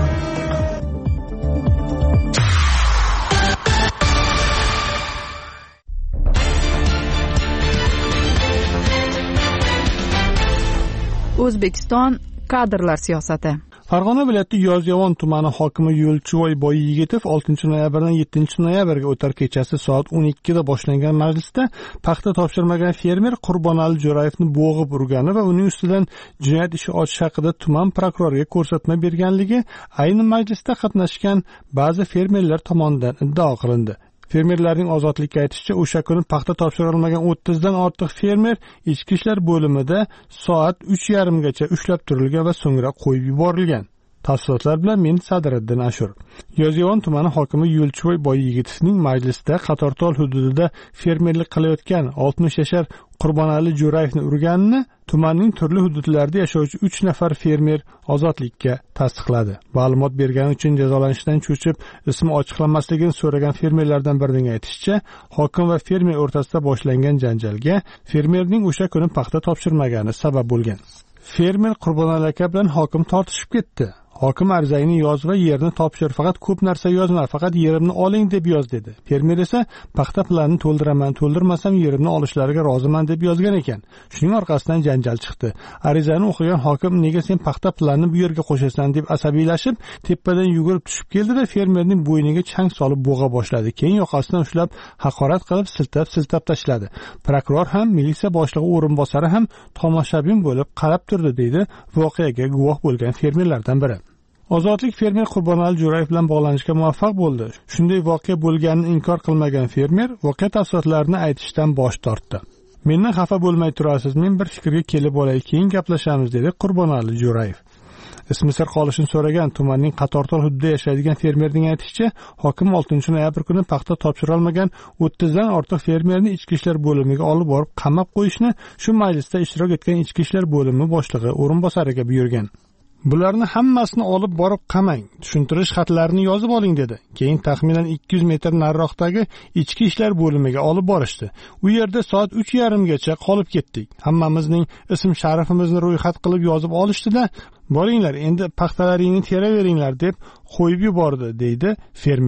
O'zbekiston kadrlar siyosati. Farg'ona viloyati Yozyovon tumani hokimi Yo'lchivoy Boyyigitov oltinchi noyabrdan yettinchi noyabrga o'tar kechasi soat o'n ikkida boshlangan majlisda paxta topshirmagan fermer Qurbonali Jo'rayevni bo'g'ib urgani va uning ustidan jinoyat ishi ochish haqida tuman prokuroriga ko'rsatma berganligi ayni majlisda qatnashgan ba'zi fermerlar tomonidan iddao qilindi. Fermerlarning ozodlikka aytishicha, o'sha kuni paxta topshirilmagan o'ttizdan ortiq fermer ichki ishlar bo'limida soat uch yarim gacha ushlab turilgan va so'ngra qo'yib yuborilgan. Tafsilotlar bilan men Sadiriddin Ashur. Yozyovon tumani hokimi Yo'lchivoy Boyyigitovning majlisda Qatortol hududida fermerlik qilayotgan oltmish yashar Qurbonali Jo'rayevni urganini tumanning turli hududlarida yashovchi uch nafar fermer ozodlikka tasdiqladi. Ma'lumot bergani uchun jazolanishdan cho'chib, ismi ochiqlanmasligini so'ragan fermerlardan birining aytishicha, hokim va fermer o'rtasida boshlangan janjalga fermerning o'sha kuni paxta topshirmagani sabab bo'lgan. Fermer Qurbonali aka bilan hokim tortishib ketdi. Hokim arizangni yoz va yerni topshir, faqat ko'p narsa yozma, faqat yerimni oling deb yoz dedi. Fermer esa paxta planini to'ldiraman, to'ldirmasam yerimni olishlariga roziman deb yozgan ekan. Shuning orqasidan janjal chiqdi. Arizani o'qigan hokim nega sen paxta planini bu yerga qo'shasan deb asabiylashib, tepadan yugurib tushib keldi-da fermerning bo'yniga chang solib bo'g'a boshladi. Keyin yoqasidan ushlab haqorat qilib siltab-siltab tashladi. Prokuror ham, militsiya boshlig'i o'rinbosari ham tomoshabin bo'lib qarab turdi, deydi voqeaga guvoh bo'lgan fermerlardan biri. Ozodlik fermer Qurbonali Jo'rayev bilan bog'lanishga muvaffaq bo'ldi. Shunday voqea bo'lganini inkor qilmagan fermer voqea tafsilotlarini aytishdan bosh tortdi. Mendan xafa bo'lmay turasiz, men bir fikrga kelib olay, keyin gaplashamiz, dedi Qurbonali Jo'rayev. Ismi sir qolishini so'ragan tumanning Qatortol hududida yashaydigan fermerning aytishicha, hokim oltinchi noyabr kuni paxta topshira olmagan o'ttizdan ortiq fermerni ichki ishlar bo'limiga olib borib qamab qo'yishni shu majlisda ishtirok etgan ichki ishlar bo'limi boshlig'i o'rinbosariga buyurgan. Bularni hammasini olib borib qamang, tushuntirish xatlarini yozib oling dedi. Keyin taxminan ikki yuz metr nariroqdagi ichki ishlar bo'limiga olib borishdi. U yerda soat uch yarim gacha qolib ketdik. Hammamizning ism sharifimizni ro'yxat qilib yozib olishdi-da, boringlar, endi paxtalaringni teraveringlar deb qo'yib yubordi, deydi fermer.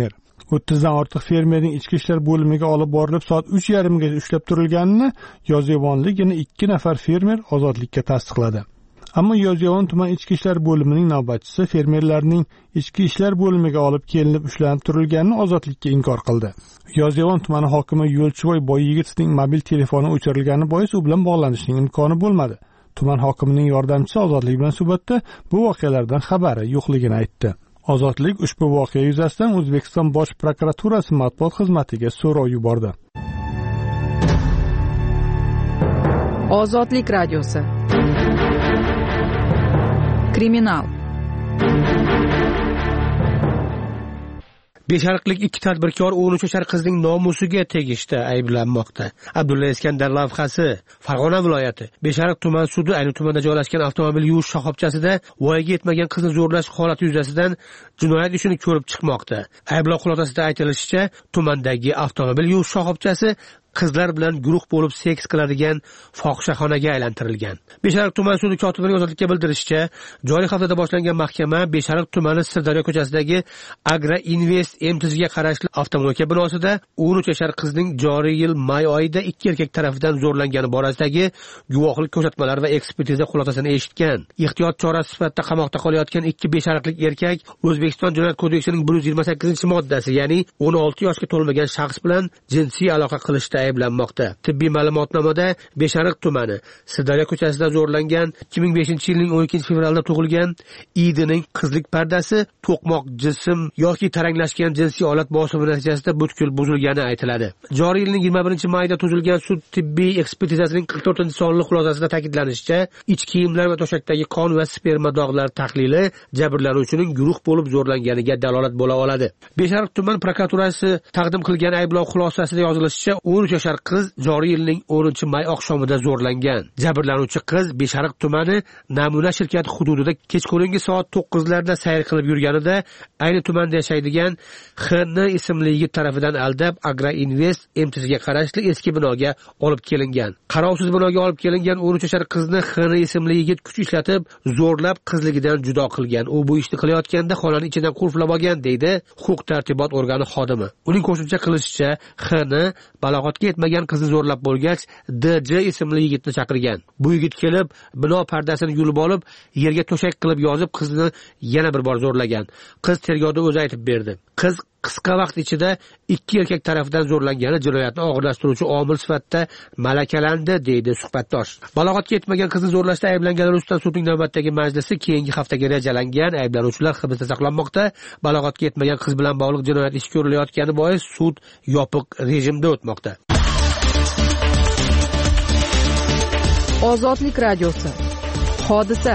o'ttizdan ortiq fermerning ichki ishlar bo'limiga olib borilib soat uch yarimga ushlab turilganini Yozyovonlik yana ikki nafar fermer Ozodlikka tasdiqladi. Ammo Yozyovon tuman ichki ishlar bo'limining navbatchisi fermerlarning ichki ishlar bo'limiga olib kelinib ushlanib turilganini Ozodlikka inkor qildi. Yozyovon tumani hokimi Yo'lchiboy Boyigitovning mobil telefoni o'chirilgani bois u bilan bog'lanishning imkoni bo'lmadi. Tuman hokimining yordamchisi Ozodlik bilan suhbatda bu voqealardan xabari yo'qligini aytdi. Ozodlik ushbu voqea yuzasidan O'zbekiston Bosh prokuraturasi matbuot xizmatiga so'rov yubordi. Ozodlik radiosi. Kriminal. Beshariqlik ikki tadbirkor o'n uch yashar qizning nomusiga tegishda ayblanmoqda. Abdulla Iskandar lavhasi. Farg'ona viloyati Beshariq tuman sudi ayni tumanda joylashgan avtomobil yuvish shoxobchasida voyaga yetmagan qizni zo'rlash holati yuzasidan jinoyat ishini ko'rib chiqmoqda. Ayblov xulosasida aytilishicha, tumandagi avtomobil yuvish shoxobchasi qizlar bilan guruh bo'lib seks qiladigan fohishaxonaga aylantirilgan. Beshariq tuman sudi kotibining Ozodlikka bildirishicha, joriy haftada boshlangan mahkama Beshariq tumani Sirdaryo ko'chasidagi Agra Invest M T Zga qarashli avtomobilka binosida o'n uch yashar qizning joriy yil may oyida ikki erkak tomonidan zo'rlangani borasidagi guvohlik ko'rsatmalari va ekspertiza xulosasini eshitgan. Ehtiyot chorasi sifatida qamoqda qolayotgan ikki beshariqlik erkak O'zbekiston Jinoyat kodeksining bir yuz yigirma sakkizinchi moddasi, ya'ni o'n olti yoshga to'lmagan shaxs bilan jinsiy aloqa qilishda ayblanmoqda. Tibbiy ma'lumotnomada Beshariq tumani Sirdaryo ko'chasida zo'rlangan ikki ming beshinchi yilning o'n ikkinchi fevralida tug'ilgan Idining qizlik pardasi to'qmoq jism yoki taranglashgan jinsiy olat bosimi natijasida butkul buzilgani aytiladi. Joriy yilning yigirma birinchi mayida tuzilgan sud tibbiy ekspertizasining qirq to'rtinchi sonli xulosasida ta'kidlanishicha, ichki kiyimlar va to'shakdagi qon va sperma dog'lari tahlili jabrlanuvchining guruh bo'lib zo'rlanganiga dalolat bo'la oladi. Beshariq tuman prokuraturasi taqdim qilgan ayblov xulosasida yozilishicha, o'n uch yashar qiz joriy yilning o'ninchi may oqshomida zo'rlangan. Jabrlanuvchi qiz Beshariq tumani Namuna shirkati hududida kechqurungi soat to'qqizlarda sayr qilib yurganida ayni tumanda yashaydigan X N ismli yigit tarafidan aldab Agra Invest M T Zga qarashli eski binoga olib kelingan. Qarovsiz binoga olib kelingan o'n uch yashar qizni X N ismli yigit kuch ishlatib zo'rlab qizligidan judo qilgan. U bu ishni qilayotganda xonani ichidan qulflab olgan, deydi huquq tartibot organi xodimi. Uning qo'shimcha qilishicha, X N balog'atga yetmagan qizni zo'rlab bo'lgach, D J ismli yigitni chaqirgan. Bu yigit kelib, bino pardasini yulib olib, yerga to'shak qilib yozib qizni yana bir bor zo'rlagan. Qiz tergovda o'zi aytib berdi. Qiz qisqa vaqt ichida ikki erkak tomonidan zo'rlangani jinoyatni og'irlashtiruvchi omil sifatida malakalandi, deydi suhbatdosh. Balog'atga yetmagan qizni zo'rlashda ayblanganlar ustidan sudning navbatdagi majlisi keyingi haftaga rejalangan. Ayblanuvchilar hibsda saqlanmoqda. Balog'atga yetmagan qiz bilan bog'liq jinoyat ishi ko'rilayotgani bois sud yopiq rejimda o'tmoqda. Ozodlik radiosi. Hodisa.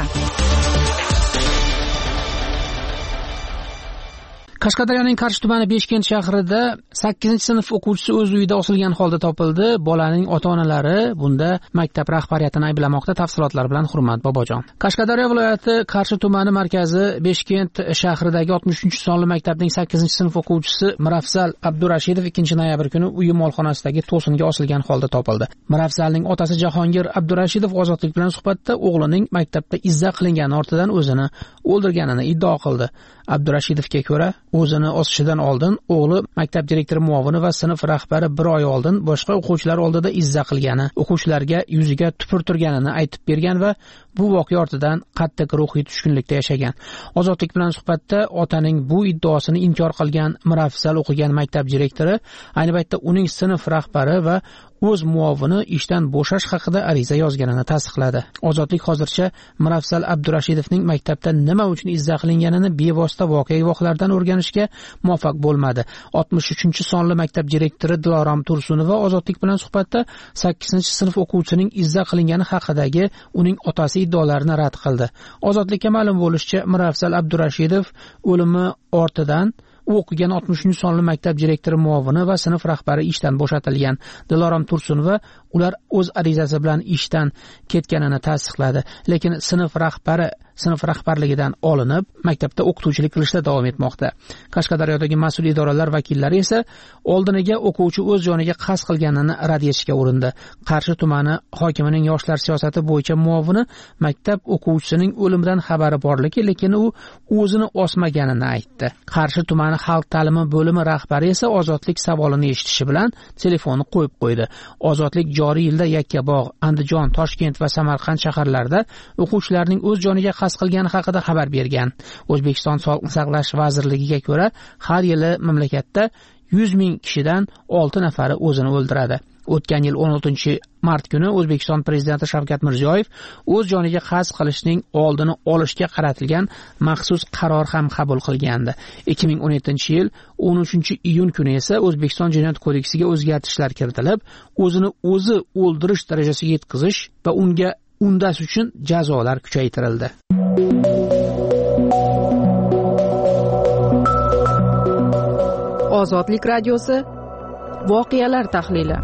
Qashqadaryoning Qarshi tumani Beshkent shahrida sakkizinchi sinf o'quvchisi o'z uyida osilgan holda topildi. Bolaning ota-onalari bunda maktab rahbariyatini ayblamoqda. Tafsilotlar bilan Hurmat Bobojon. Qashqadaryo viloyati Qarshi tumani markazi Beshkent shahridagi oltmish uchinchi sonli maktabning sakkizinchi sinf o'quvchisi Mirafzal Abdurashidov ikkinchi noyabr kuni uyi molxonasidagi to'singa osilgan holda topildi. Mirafzalning otasi Jahongir Abdurashidov Ozodlik bilan suhbatda o'g'lining maktabda izza qilingani ortidan o'zini o'ldirganini iddao qildi. Abdurashidovga ko'ra, o'zini osishidan oldin o'g'li maktab direktori muovini va sinf rahbari bir oy oldin boshqa o'quvchilar oldida izza qilgani, o'quvchilarga yuziga tupurtirganini aytib bergan va bu voqea ortidan qattiq ruhiy tushkunlikda yashagan. Ozodlik bilan suhbatda otaning bu iddaosini inkor qilgan Mirafzal o'qigan maktab direktori ayni paytda uning sinf rahbari va o'z muovini ishdan bo'shash haqida ariza yozganini tasdiqladi. Ozodlik hozircha Mirafzal Abdurashidovning maktabda nima uchun izza qilinganini bevosita voqea guvohlaridan o'rganishga muvaffaq bo'lmadi. oltmish uchinchi sonli maktab direktori Dilorom Tursunova Ozodlik bilan suhbatda sakkizinchi sinf o'quvchisining izza qilingani haqidagi uning otasi iddaolarini rad qildi. Ozodlikka ma'lum bo'lishicha, Mirafzal Abdurashidov o'limi ortidan u o'qigan oltmish uchinchi sonli maktab direktori muovini va sinf rahbari ishdan bo'shatilgan. Dilorom Tursunova ular o'z arizasi bilan ishdan ketganini tasdiqladi, lekin sinf rahbari sinf rahbarligidan olinib, maktabda o'qituvchilik qilishda davom etmoqda. Qashqadaryodagi mas'ul idoralar vakillari esa oldiniga o'quvchi o'z joniga qasd qilganini rad etishga urindi. Qarshi tumani hokimining yoshlar siyosati bo'yicha muovini maktab o'quvchisining o'limidan xabari borligi, lekin u o'zini osmaganini aytdi. Qarshi tumani xalq ta'limi bo'limi rahbari esa ozodlik savolini eshitishi bilan telefonni qo'yib qo'ydi. Ozodlik joriy yilda Yakkabog', Andijon, Toshkent va Samarqand shaharlarida o'quvchilarning o'z joniga qasd qilgani haqida xabar bergan. O'zbekiston Sog'liqni saqlash vazirligiga ko'ra, har yili mamlakatda yuz ming kishidan olti nafari o'zini o'ldiradi. O'tgan yil o'n oltinchi mart kuni O'zbekiston prezidenti Shavkat Mirziyoyev o'z joniga qasd qilishning oldini olishga qaratilgan maxsus qaror ham qabul qilgandi. ikki ming o'n yettinchi yil o'n uchinchi iyun kuni esa O'zbekiston Jinoyat kodeksiga o'zgartishlar kiritilib, o'zini o'zi o'ldirish darajasiga yetkazish va unga undash uchun jazolar kuchaytirildi. Ozodlik radiosi voqealar tahlili.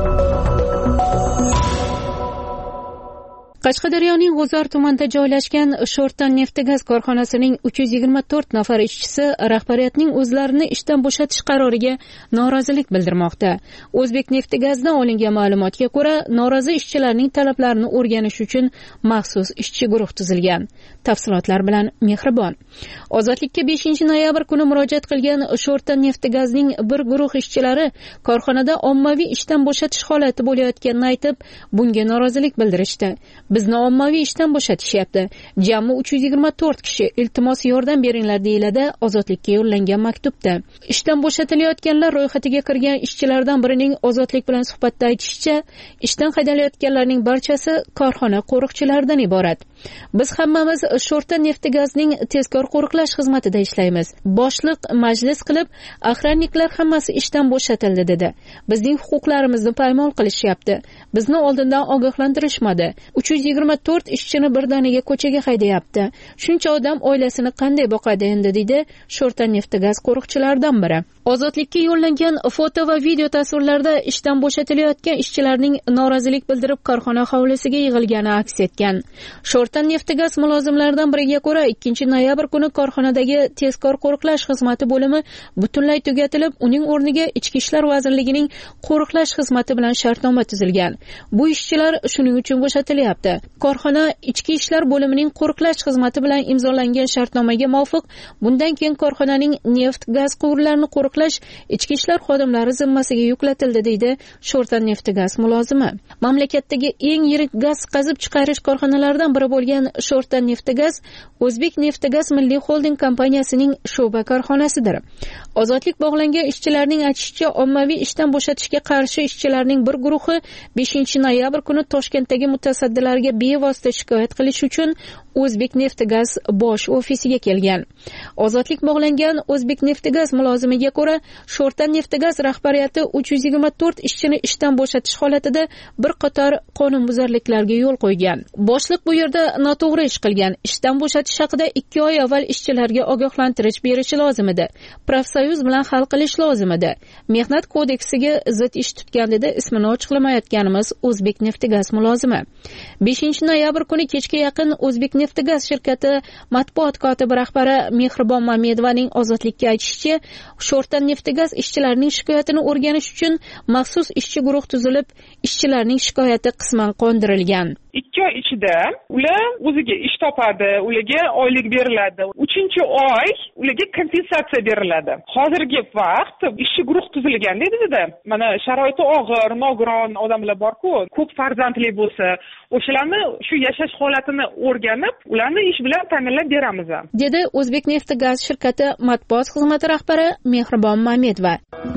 Qashqadaryoning G'uzor tumanida joylashgan Sho'rtan neft-gaz korxonasining uch yuz yigirma to'rt nafar ishchisi rahbariyatning o'zlarini ishdan bo'shatish qaroriga norozilik bildirmoqda. O'zbek neft-gazdan olingan ma'lumotga ko'ra, norozi ishchilarning talablarini o'rganish uchun maxsus ishchi guruh tuzilgan. Tafsilotlar bilan Mehribon. Ozodlikka beshinchi noyabr kuni murojaat qilgan Sho'rtan neft-gazning bir guruh ishchilari korxonada ommaviy ishdan bo'shatish holati bo'layotganini aytib, bunga norozilik bildirishdi. Bizni ommaviy ishdan bo'shatishyapti. Jami uch yuz yigirma to'rt kishi iltimos yordam beringlar deyiladi Ozodlikka yo'llangan maktubda. Ishdan bo'shatilayotganlar ro'yxatiga kirgan ishchilardan birining Ozodlik bilan suhbatda aytishicha, ishdan haydalayotganlarning barchasi korxona qo'riqchilaridan iborat. Biz hammamiz Sho'rtan neft-gazning tezkor qo'riqlash xizmatida ishlaymiz. Boshliq majlis qilib, aqranniklar hammasi ishdan bo'shatildi dedi. Bizning huquqlarimizni poymol qilishyapti. Bizni oldindan ogohlantirishmadi. uch yuz yigirma to'rt ishchini birdaniga ko'chaga haydayapti. Shuncha odam oilasini qanday boqadi endi, deydi Sho'rtan neft-gaz qo'riqchilaridan biri. Ozodlikka yo'llangan foto va video tasvirlarda ishdan bo'shatilayotgan ishchilarning norozilik bildirib korxona hovlisiga yig'ilgani aks etgan. Sho'rtan neft-gaz mulozimlaridan biriga ko'ra, ikkinchi noyabr kuni korxonadagi tezkor qo'riqlash xizmati bo'limi butunlay tugatilib, uning o'rniga Ichki ishlar vazirligining qo'riqlash xizmati bilan shartnoma tuzilgan. Bu ishchilar shuning uchun bo'shatilyapti. Korxona Ichki ishlar bo'limining qo'riqlash xizmati bilan imzolangan shartnomaga muvofiq, bundan keyin korxonaning neft, gaz quvurlarini qo'riqlash Ichki ishlar xodimlari zimmasiga yuklatildi, deydi Sho'rtan neft-gaz mulozimi. Mamlakatdagi eng yirik gaz qazib chiqarish korxonalaridan biri bo'lgan Sho'rtan neft-gaz O'zbek neft-gaz milliy xolding kompaniyasining sho'ba korxonasidir. Ozodlik bog'langan ishchilarning aytishicha, ommaviy ishdan bo'shatishga qarshi ishchilarning bir guruhi beshinchi noyabr kuni Toshkentdagi mutasaddilarga bevosita shikoyat qilish uchun O'zbek neft-gaz bosh ofisiga kelgan. Ozodlik bog'langan O'zbek neft-gaz mulozimiga ko'ra, Sho'rtan neft-gaz rahbariyati uch yuz yigirma to'rt ishchini ishdan bo'shatish holatida bir qator qonunbuzarliklarga yo'l qo'ygan. Boshliq bu yerda noto'g'ri ish qilgan. Ishdan bo'shatish haqida ikki oy avval ishchilarga ogohlantirish berishi lozim edi. Profsoyuz bilan hal qilish lozim edi. Mehnat kodeksiga zid ish tutgan, dedi ismini ochiqlamayotganimiz O'zbek neft-gaz mulozimi. beshinchi noyabr kuni kechga yaqin O'zbek neft-gaz shirkati matbuot kotibi rahbari Mehribon Mamedovaning Ozodlikka aytishicha, Sho'rtan neft-gaz ishchilarining shikoyatini o'rganish uchun maxsus ishchi guruh tuzilib, ishchilarning shikoyati qisman qondirilgan. ikki oy ichida ular o'ziga ish topadi, ularga oylik beriladi. uchinchi oy ularga kompensatsiya beriladi. Hozirgi vaqt ishchi guruh tuzilgan dedi-da. Mana sharoiti og'ir, nogiron odamlar bor-ku, ko'p farzandli bo'lsa, o'shalarni shu yashash holatini o'rganib, ularni ish bilan ta'minlab beramiz, dedi O'zbek neft-gaz shirkati matbuot xizmati rahbari Mehribon Mamedova.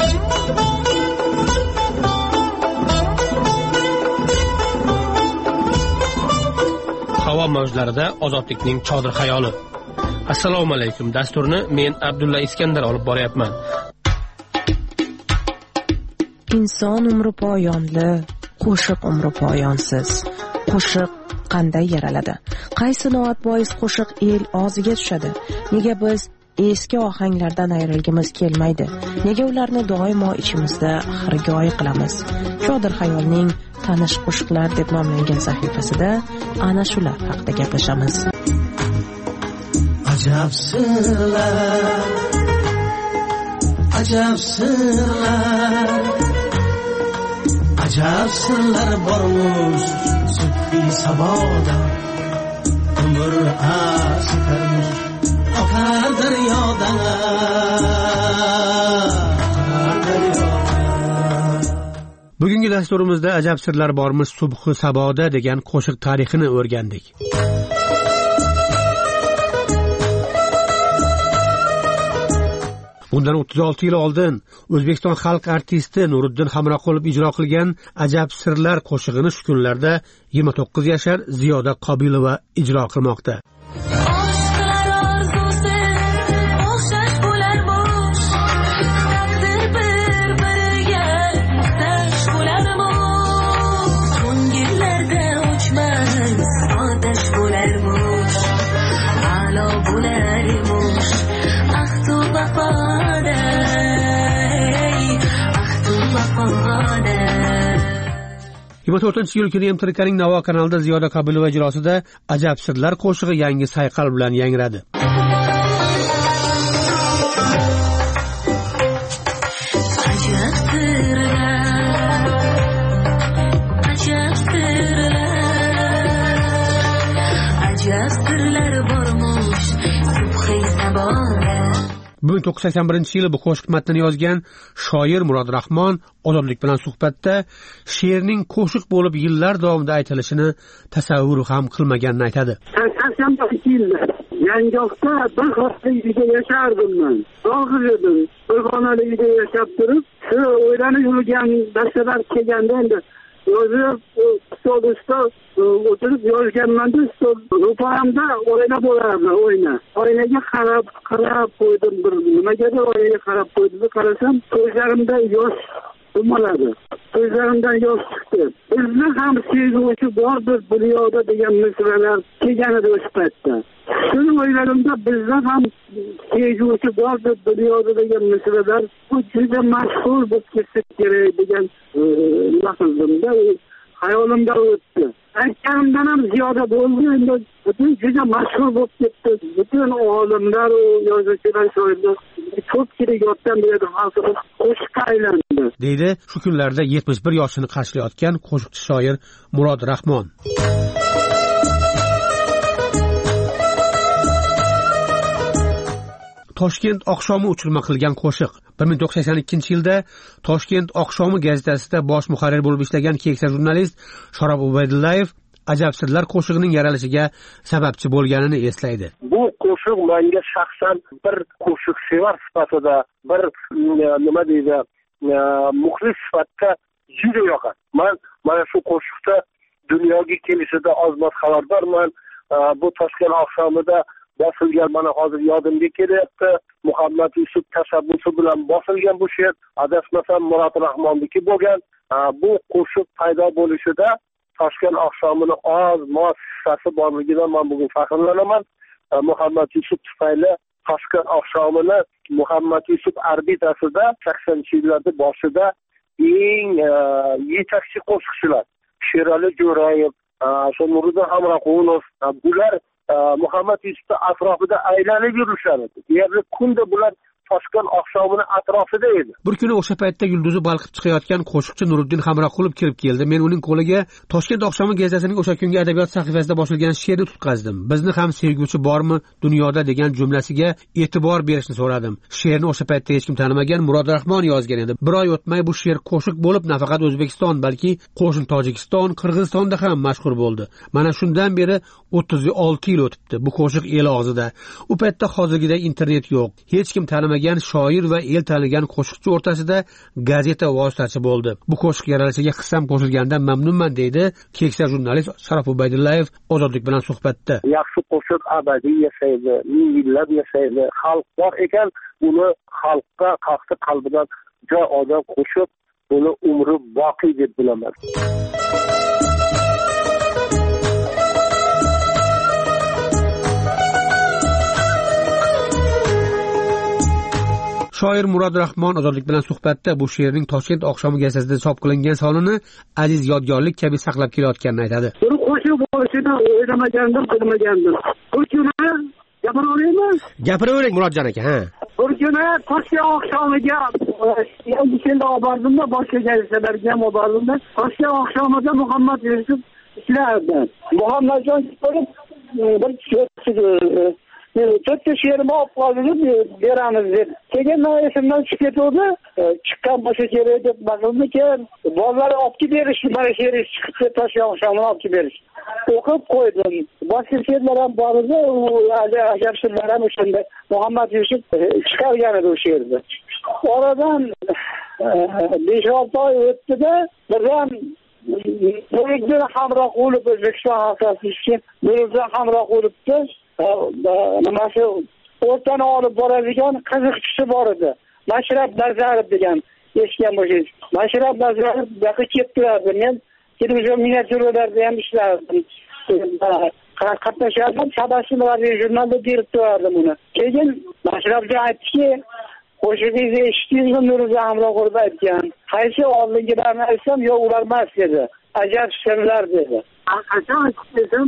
Havo mavjlarida ozodlikning chodir xayoli. Assalomu alaykum. Dasturni men Abdulla Iskandar olib boryapman. Inson umri poyonli, qo'shiq umri poyonsiz. Qo'shiq qanday yaraladi? Qaysi noat bois qo'shiq el og'ziga tushadi? Nega biz eski ohanglardan ayrilgimiz kelmaydi? Nega ularni doimo ichimizda xirgoy qilamiz? Chodir xayolning tanish qo'shiqlar deb nomlangan sahifasida ana shular haqida gaplashamiz. ajab sirlar ajab sirlar ajab sirlar bormuş subhi saboda umr askarmuş akar daryoda bugungi dasturimizda ajab sirlar bormish subhi saboda degan qo'shiq tarixini o'rgandik. Bundan o'ttiz olti yil oldin O'zbekiston xalq artisti Nuriddin Hamroqulov ijro qilgan ajab sirlar qo'shig'ini shu kunlarda yigirma to'qqiz yashar Ziyoda Qobilova ijro qilmoqda. yigirma to'rtinchi iyul kuni M T R K'ning Navo kanalida Ziyoda Qobilova ijrosida ajab sirlar qo'shig'i yangi sayqal bilan yangradi. bir ming to'qqiz yuz sakson birinchi yili bu qo'shiq matnini yozgan shoir Murod Rahmon Ozodlik bilan suhbatda she'rning qo'shiq bo'lib yillar davomida aytilishini tasavvur ham qilmaganini aytadi. sakson birinchi yilda Yangiyoqda bir hafta uyda yashardim men. Yolg'iz edim. Bir xonali uyda yashab turib, shu o'ylanib yurgan narsalar kelganda endi yozib, stol ustol o'tirib yozganman-da, stol ro'paramda o'yna bo'lardi, o'yna. Oynaga qarab, qarab qo'ydim, bir nimagadir oynaga qarab qo'ydim, qarasam, ko'zlarimda yosh dumaladi. Ko'zlarimdan yosh chiqdi. Bizni ham sevguvchi bordir dunyoda degan misralar kelgan edi o'sha paytda. Shuni o'yladimda, bizni ham sevguvchi bordir dunyoda degan misralar bu juda mashhur bo'lib ketsa kerak degan nima qildimda, hayolimda o'tdi. Aytganimdan ham ziyoda bo'ldi, endi butun juda mashhur bo'lib ketdi. Butun olimlar, yozuvchilar, shoirlar ko'pchilik yotgan bu yerda xalqimiz qo'shiqqa aylandi. Deydi shu kunlarda yetmish bir yoshini qarshilayotgan qo'shiqchi shoir Murod Rahmon. Toshkent oqshomi uchirma qilgan qo'shiq. bir ming to'qqiz yuz sakson ikkinchi yilda Toshkent oqshomi gazetasida bosh muharrir bo'lib ishlagan keksa jurnalist Sharof Ubaydullayev ajab sirlar qo'shig'ining yaralishiga sababchi bo'lganini eslaydi. Bu qo'shiq menga shaxsan bir qo'shiqsevar sifatida, bir nima deydi, muxlis sifatida juda yoqadi. Men mana shu qo'shiqda dunyoga kelishida ozmoz xabardorman. Bu Toshkent oqshomida bosilgan, mana hozir yodimga kelyapti. Muhammad Yusuf tashabbusi bilan bosilgan bu she'r, adashmasam Murod Rahmonniki bo'lgan. Bu qo'shiq paydo bo'lishida Toshkent oqshomini oz moz hissasi borligidan men bugun faxrlanaman. Muhammad Yusuf tufayli Toshkent oqshomini Muhammad Yusuf orbitasida saksonінші yillarda boshida eng yetakchi qo'shiqchilar Sherali Jo'rayev, Nuriddin Hamroqulov, bular Muhammad Yusuf atrofida aylanib yurishadi. Deyarli kunda bular Toshkent oqshomini atrofida edi. Bir kuni o'sha paytda yulduzi balqib chiqayotgan qo'shiqchi Nuriddin Hamroqulov kirib keldi. Men uning qo'liga Toshkent oqshomi gazetasining o'sha kungi adabiyot sahifasida boshlangan she'rni tutqazdim. Bizni ham sevguvchi bormi dunyoda degan jumlasiga e'tibor berishni so'radim. She'rni o'sha paytda hech kim tanimagan Murod Rahmon yozgan edi. Bir oy o'tmay bu she'r qo'shiq bo'lib nafaqat O'zbekiston, balki qo'shni Tojikiston, Qirg'izistonda ham mashhur bo'ldi. Mana shundan beri o'ttiz olti yil o'tibdi. Bu qo'shiq el og'zida. U paytda hozirgidek internet yo'q. Hech kim tanimagan shoir va el tanigan qo'shiqchi o'rtasida gazeta vositachi bo'ldi. Bu qo'shiq yaralishiga hissam qo'shilganidan mamnunman, deydi keksa jurnalist Sharof Ubaydullayev Ozodlik bilan suhbatda. Yaxshi qo'shiq abadiy yashaydi, ming yillab yashaydi. Xalq bor ekan, uni xalqqa, xalqning qalbidan joy odam qo'shib, uni umri boqiy deb bilaman. Shoir Murod Rahmon Ozodlik bilan suhbatda bu she'rning Toshkent oqshomi gazetasida chop qilingan sonini aziz yodgorlik kabi saqlab kelayotganini aytadi. Buni qo'shiq bo'lishini o'ylamagandim, qilmagandim. Bu kuni gapiraveraman. Gapiravering Murodjon aka. Ha. Bir kuni Toshkent oqshomiga yangi kelda olib bordimda, boshqa jazirsalarga ham olib bordimda. Toshkent oqshomida Muhammad Yusuf ishlardi. Muhammadjon ko'rib bir to'rtta she'rni olib qoldik, beramiz deb. Keyin men esimdan chiqib ketdi. Chiqqan boshqa kerak deb maqulmi keyin bolalar olib kelib berishdi. Mana she'ringiz chiqibdi, Toshkent oqshomini olib kelib berishdi. O'qib qo'ydim. Boshqa she'rlar ham bor edi, u ajab she'rlar ham o'shanda Muhammad Yusuf chiqargan edi o'sha yerda. Oradan besh olti oy o'tdi-da, birdan Nuriddin hamroh bo'lib O'zbekiston xalqasiga Nuriddin hamroh bo'libdi. Nima shu o'rtani olib boradigan qiziqchisi bor edi. Mashrab Nazarov degan eshitgan bo'lsangiz. Mashrab Nazarov yoqqa kelib turardi. Men televizion miniatyuralarda ham ishlardim. Qatnashardim, Tabassum radio jurnalida berib turardim uni. Keyin Mashrabga aytdiki, qo'shiqingizni eshitdingizmi, Nuriddin hamroh bo'lib aytgan. Qaysi oldingilarni aytsam, yo'q ular emas dedi. Ajab sirlar dedi. Qachon aytdim?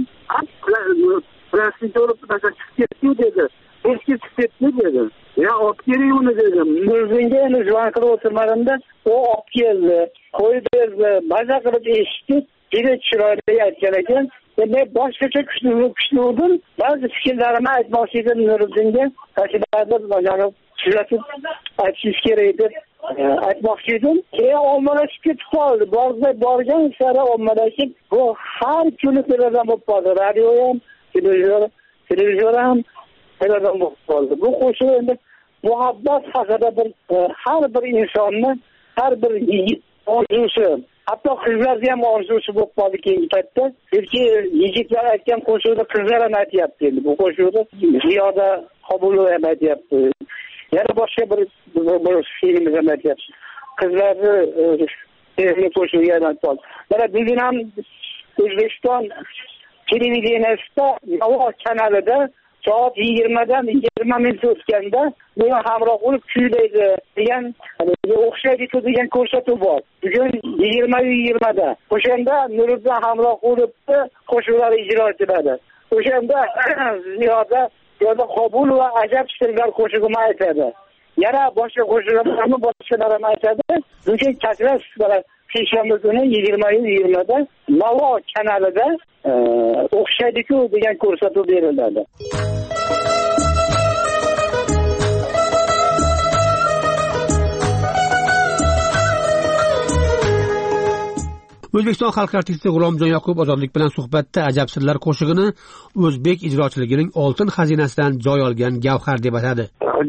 Rasmiy bo'lib chiqib ketdi dedi. Eski chiqib ketdi dedi. Ya olib keling uni dedim. Nuriddinga endi javob qilib o'tirmaganimda u olib keldi. Qo'yib berdi. Maza qilib eshitdi. Juda chiroyli aytgan ekan. Men boshqacha kuchli kuchli urdim. Ba'zi fikrlarimni aytmoqchi edim Nuriddinga. Tashkilotda bajarib tuzatib aytish kerak deb aytmoqchi edim. Keyin ommalashib ketib qoldi. Borda borgan sari ommalashib, bu har kuni televizion bo'lib qoldi. Radio ham, televizion, televizion ham televizion bo'lib qoldi. Bu qo'shiq endi muhabbat haqida bir har bir insonni, har bir yigit orzusi, hatto qizlarga ham orzusi bo'lib qoldi keyingi paytda. Chunki yigitlar aytgan qo'shiqni qizlar ham aytyapti endi. Bu qo'shiqni Ziyoda Qobulova ham aytyapti. Yana boshqa bir bir filmda ham aytyapti. Qizlarni sevgi qo'shig'iga aylanib. Mana bugun ham O'zbekiston televideniyasida Navo kanalida soat yigirmadan yigirma minut o'tganda buni hamroh bo'lib kuylaydi degan, o'xshaydi degan ko'rsatuv bor. Bugun yigirma yigirmada. O'shanda Nuriddin hamroh bo'lib qo'shiqlar ijro etiladi. O'shanda Ziyoda Ziyoda Qobulova ajab sirlar qo'shig'ini aytadi. Yana boshqa qo'shiqlarni boshqalar ham aytadi. Bugun takror seshanba kuni yigirma yigirmada Navo kanalida o'xshaydi-ku degan ko'rsatuv beriladi. O'zbekiston xalq artisti G'ulomjon Yoqub Ozodlik bilan suhbatda ajab sirlar qo'shig'ini o'zbek ijrochiligining oltin xazinasidan joy olgan gavhar deb atadi.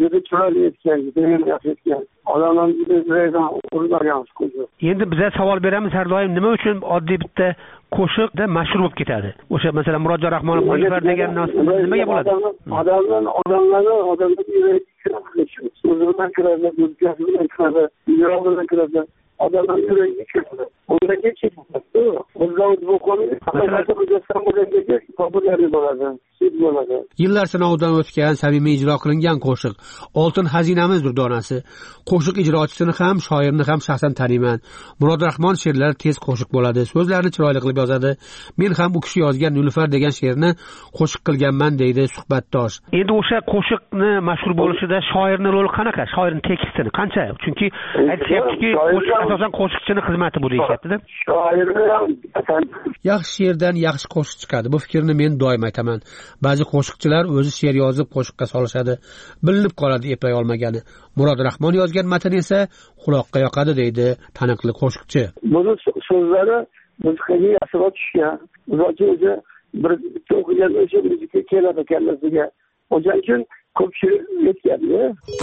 Endi biz savol beramiz har doim, nima uchun oddiy bitta qo'shiqda mashhur bo'lib ketadi? O'sha masalan Murodjon Rahmonov Bolifar degan nimaga bo'ladi? Odamlar odamlarni odamlarga o'zlaridan kiradi, o'zgalardan kiradi, yurog'idan kiradi. Odamlar yuragiga kiradi. Ularga chekadi. Bizlar bu qo'lni haqiqatda o'zbekiston bo'yicha populярный bo'ladi. Bo'ladi. Yillar sinovidan o'tgan, samimiy ijro qilingan qo'shiq oltin xazinamiz durdonasi. Qo'shiq ijrochisini ham, shoirni ham shaxsan taniyman. Murod Rahmon she'rlari tez qo'shiq bo'ladi. So'zlarni chiroyli qilib yozadi. Men ham u kishi yozgan Nilufar degan she'rni qo'shiq qilganman deydi suhbatdosh. Endi o'sha qo'shiqni mashhur bo'lishida shoirning roli qanaqa? Shoirning tekstini qancha? Chunki aytishyaptiki, qo'shiq asosan qo'shiqchini xizmati bu deyishyapti-da. Shoirni ham yaxshi she'rdan yaxshi qo'shiq chiqadi. Bu fikrni men doim aytaman. Ba'zi qo'shiqchilar o'zi she'r yozib qo'shiqqa solishadi. Bilinib qoladi eplay olmagani. Murod Rahmon yozgan matn esa quloqqa yoqadi deydi taniqli qo'shiqchi. Buni so'zlari muzikaga yashiroq tushgan. Uzoqcha o'zi bir o'qigan o'sha muzika keladi kallasiga. O'shaning uchun ko'pchilik aytgan-da.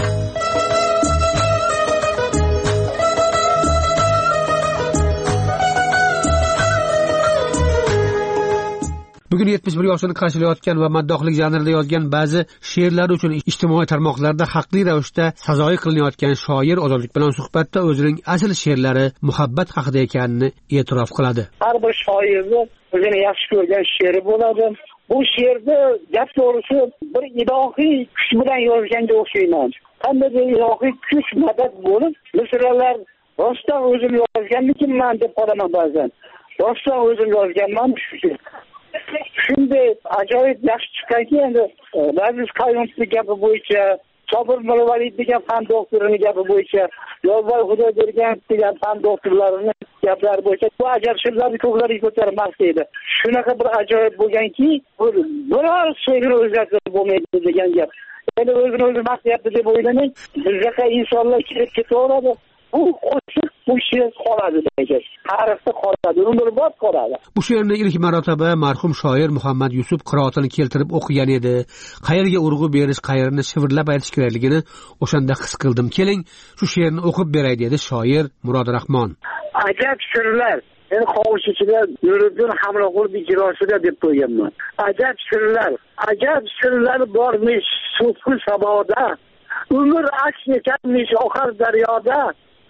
Bugun yetmish bir yoshini qarshilayotgan va maddohlik janrida yozgan ba'zi she'rlar uchun ijtimoiy tarmoqlarda haqli ravishda sazoyi qilinayotgan shoir Ozodlik bilan suhbatda o'zining asl she'rlari muhabbat haqida ekanini e'tirof qiladi. Har bir shoirni o'zini yaxshi ko'rgan she'ri bo'ladi. Bu she'rni gap to'g'risi bir ilohiy kuch bilan yozganga o'xshayman. Qandaydir ilohiy kuch madad bo'lib, misralar rostdan o'zim yozganmikinman deb qolaman ba'zan. Rostdan o'zim yozganman shu. shunday ajoyib yaxshi chiqqanki, endi Raziz Qayumovning gapi bo'yicha, Sobir Mirvalid degan fan doktorining gapi bo'yicha, Yolboy Xudoybergan degan fan doktorlarining gaplari bo'yicha bu ajab shirlarni ko'klarga ko'tarmoqda edi. Shunaqa bir ajoyib bo'lganki, biror so'zni o'zgartirib bo'lmaydi degan gap. Endi o'zini o'zi maqtayapti deb o'ylamang, bizga insonlar kirib ketaveradi. Bu qo'shiq bu she'r qoladi degan. Tarixda qoladi, umrbod qoladi. Bu she'rni ilk marotaba marhum shoir Muhammad Yusuf qiroatini keltirib o'qigan edi. Qayerga urg'u berish, qayerni shivirlab aytish kerakligini o'shanda his qildim. Keling, shu she'rni o'qib beray dedi shoir Murod Rahmon. Ajab sirlar. Men qo'shiqchilar Nuriddin Hamroqulov ijrosida deb qo'yganman. Ajab sirlar, ajab sirlar bormish sufqi saboda. Umr aks etarmish oqar daryoda.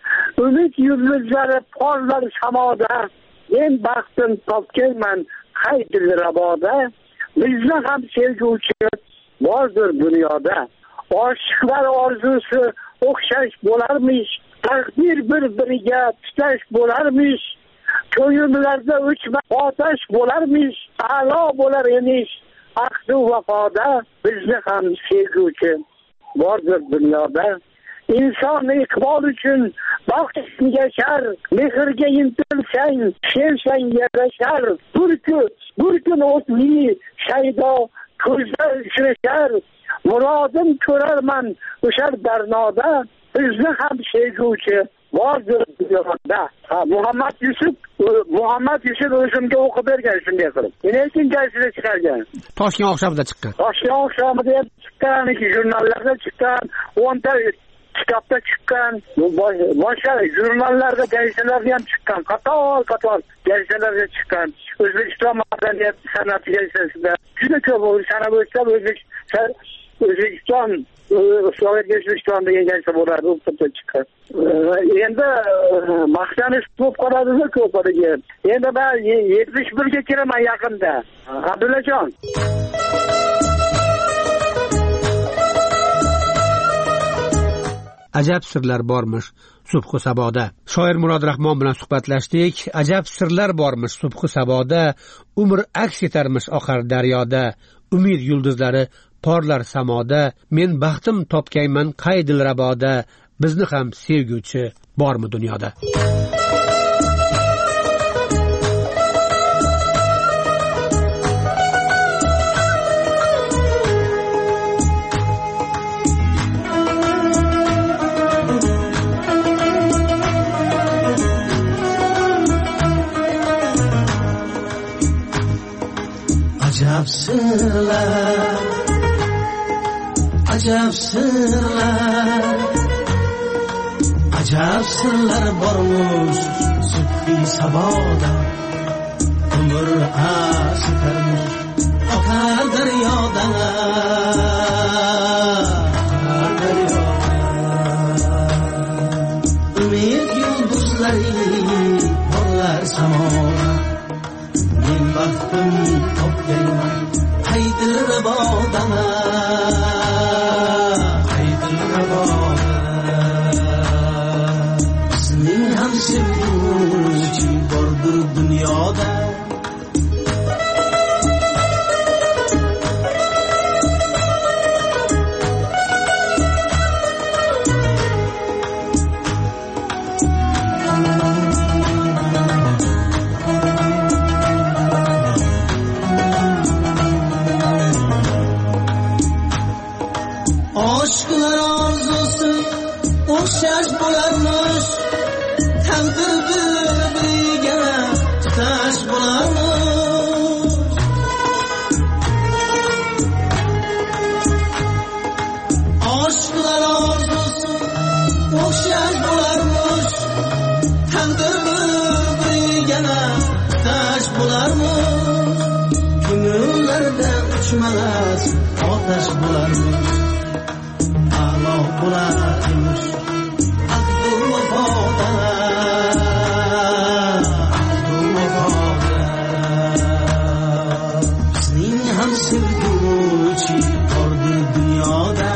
Umid yulduzlari porlar samoda. Men baxtim topganman hay dilraboda. Bizni ham sevguvchi bordir dunyoda. Oshiqlar orzusi o'xshash bo'larmish. Taqdir bir-biriga tutash bo'larmish. Ko'yimlarda o'chma otash bo'larmish. A'lo bo'lar emish. Aqdu vafoda bizni ham sevguvchi bordir dunyoda. İnson iqbol uchun baxtni yashar, mehrga intilsang, sevsang yarashar. Bir kun, bir kun o'tli shaydo ko'zlar uchrashar. Murodim ko'rarman o'sha darnoda, bizni ham sevguvchi bordir dunyoda. Ha, Muhammad Yusuf, Muhammad Yusuf o'zimga o'qib bergan shunday qilib. Lekin gazetada chiqargan. Toshkent oqshomida chiqqan. Toshkent oqshomida chiqqan, jurnallarda chiqqan, o'nta kitobda chiqqan, boshqa jurnallarda, gazetalarda ham chiqqan, qator qator gazetalarda chiqqan. O'zbekiston madaniyat san'ati gazetasida juda ko'p sanab o'tsa O'zbekiston O'zbekiston Sovet O'zbekiston degan gazeta bo'ladi, u yerda chiqqan. Endi maqtanish ko'p qoladi-da ko'pariga. Endi men yetmish birga kiraman yaqinda. Abdullajon. Ajab sirlar bormish subhi saboda. Shoir Murod Rahmon bilan suhbatlashdik. Ajab sirlar bormish subhi saboda, umr aks etarmish oqar daryoda. Umid yulduzlari porlar samoda. Men baxtim topganman qay dilraboda. Bizni ham sevguvchi bormi dunyoda? Ajab sirlar, ajab sirlar, ajab sirlar bormish subhi saboda. Umr asitarmish oqar daryoda. Umid yulduzlari porlar samoda. Men baxtim topganman hay dilraboda, hay dilraboda. Bizning ham sevguvchi bordir dunyoda. O'xshash bo'larmish, taqdir bir-biriga tutash bo'larmish. Oshqlar orzusi o'xshash bo'larmish, taqdir bir-biriga tutash bo'larmish. Ko'ngillarda o'chmas otash bo'larmish. A'lo bo'larmish. Bizning ham sevguvchi bordir dunyoda.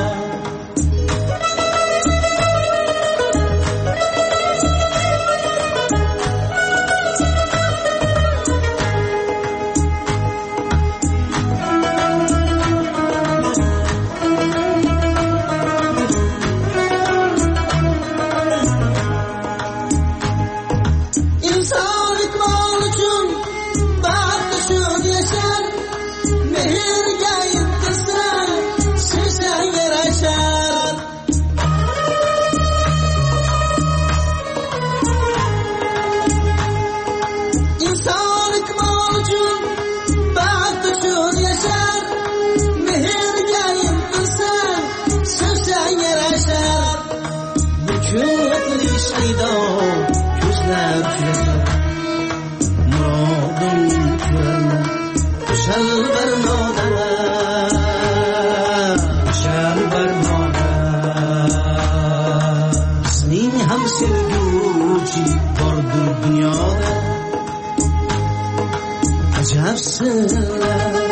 shaydo ko'zlar ko'rlar murodim ko'rlar shal barmoda shal barmoda bizning ham sevguvchi bordir dunyoda ajabsizlar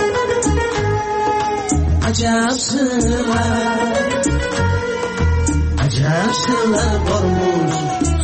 ajabsizlar ajabsizlar bormish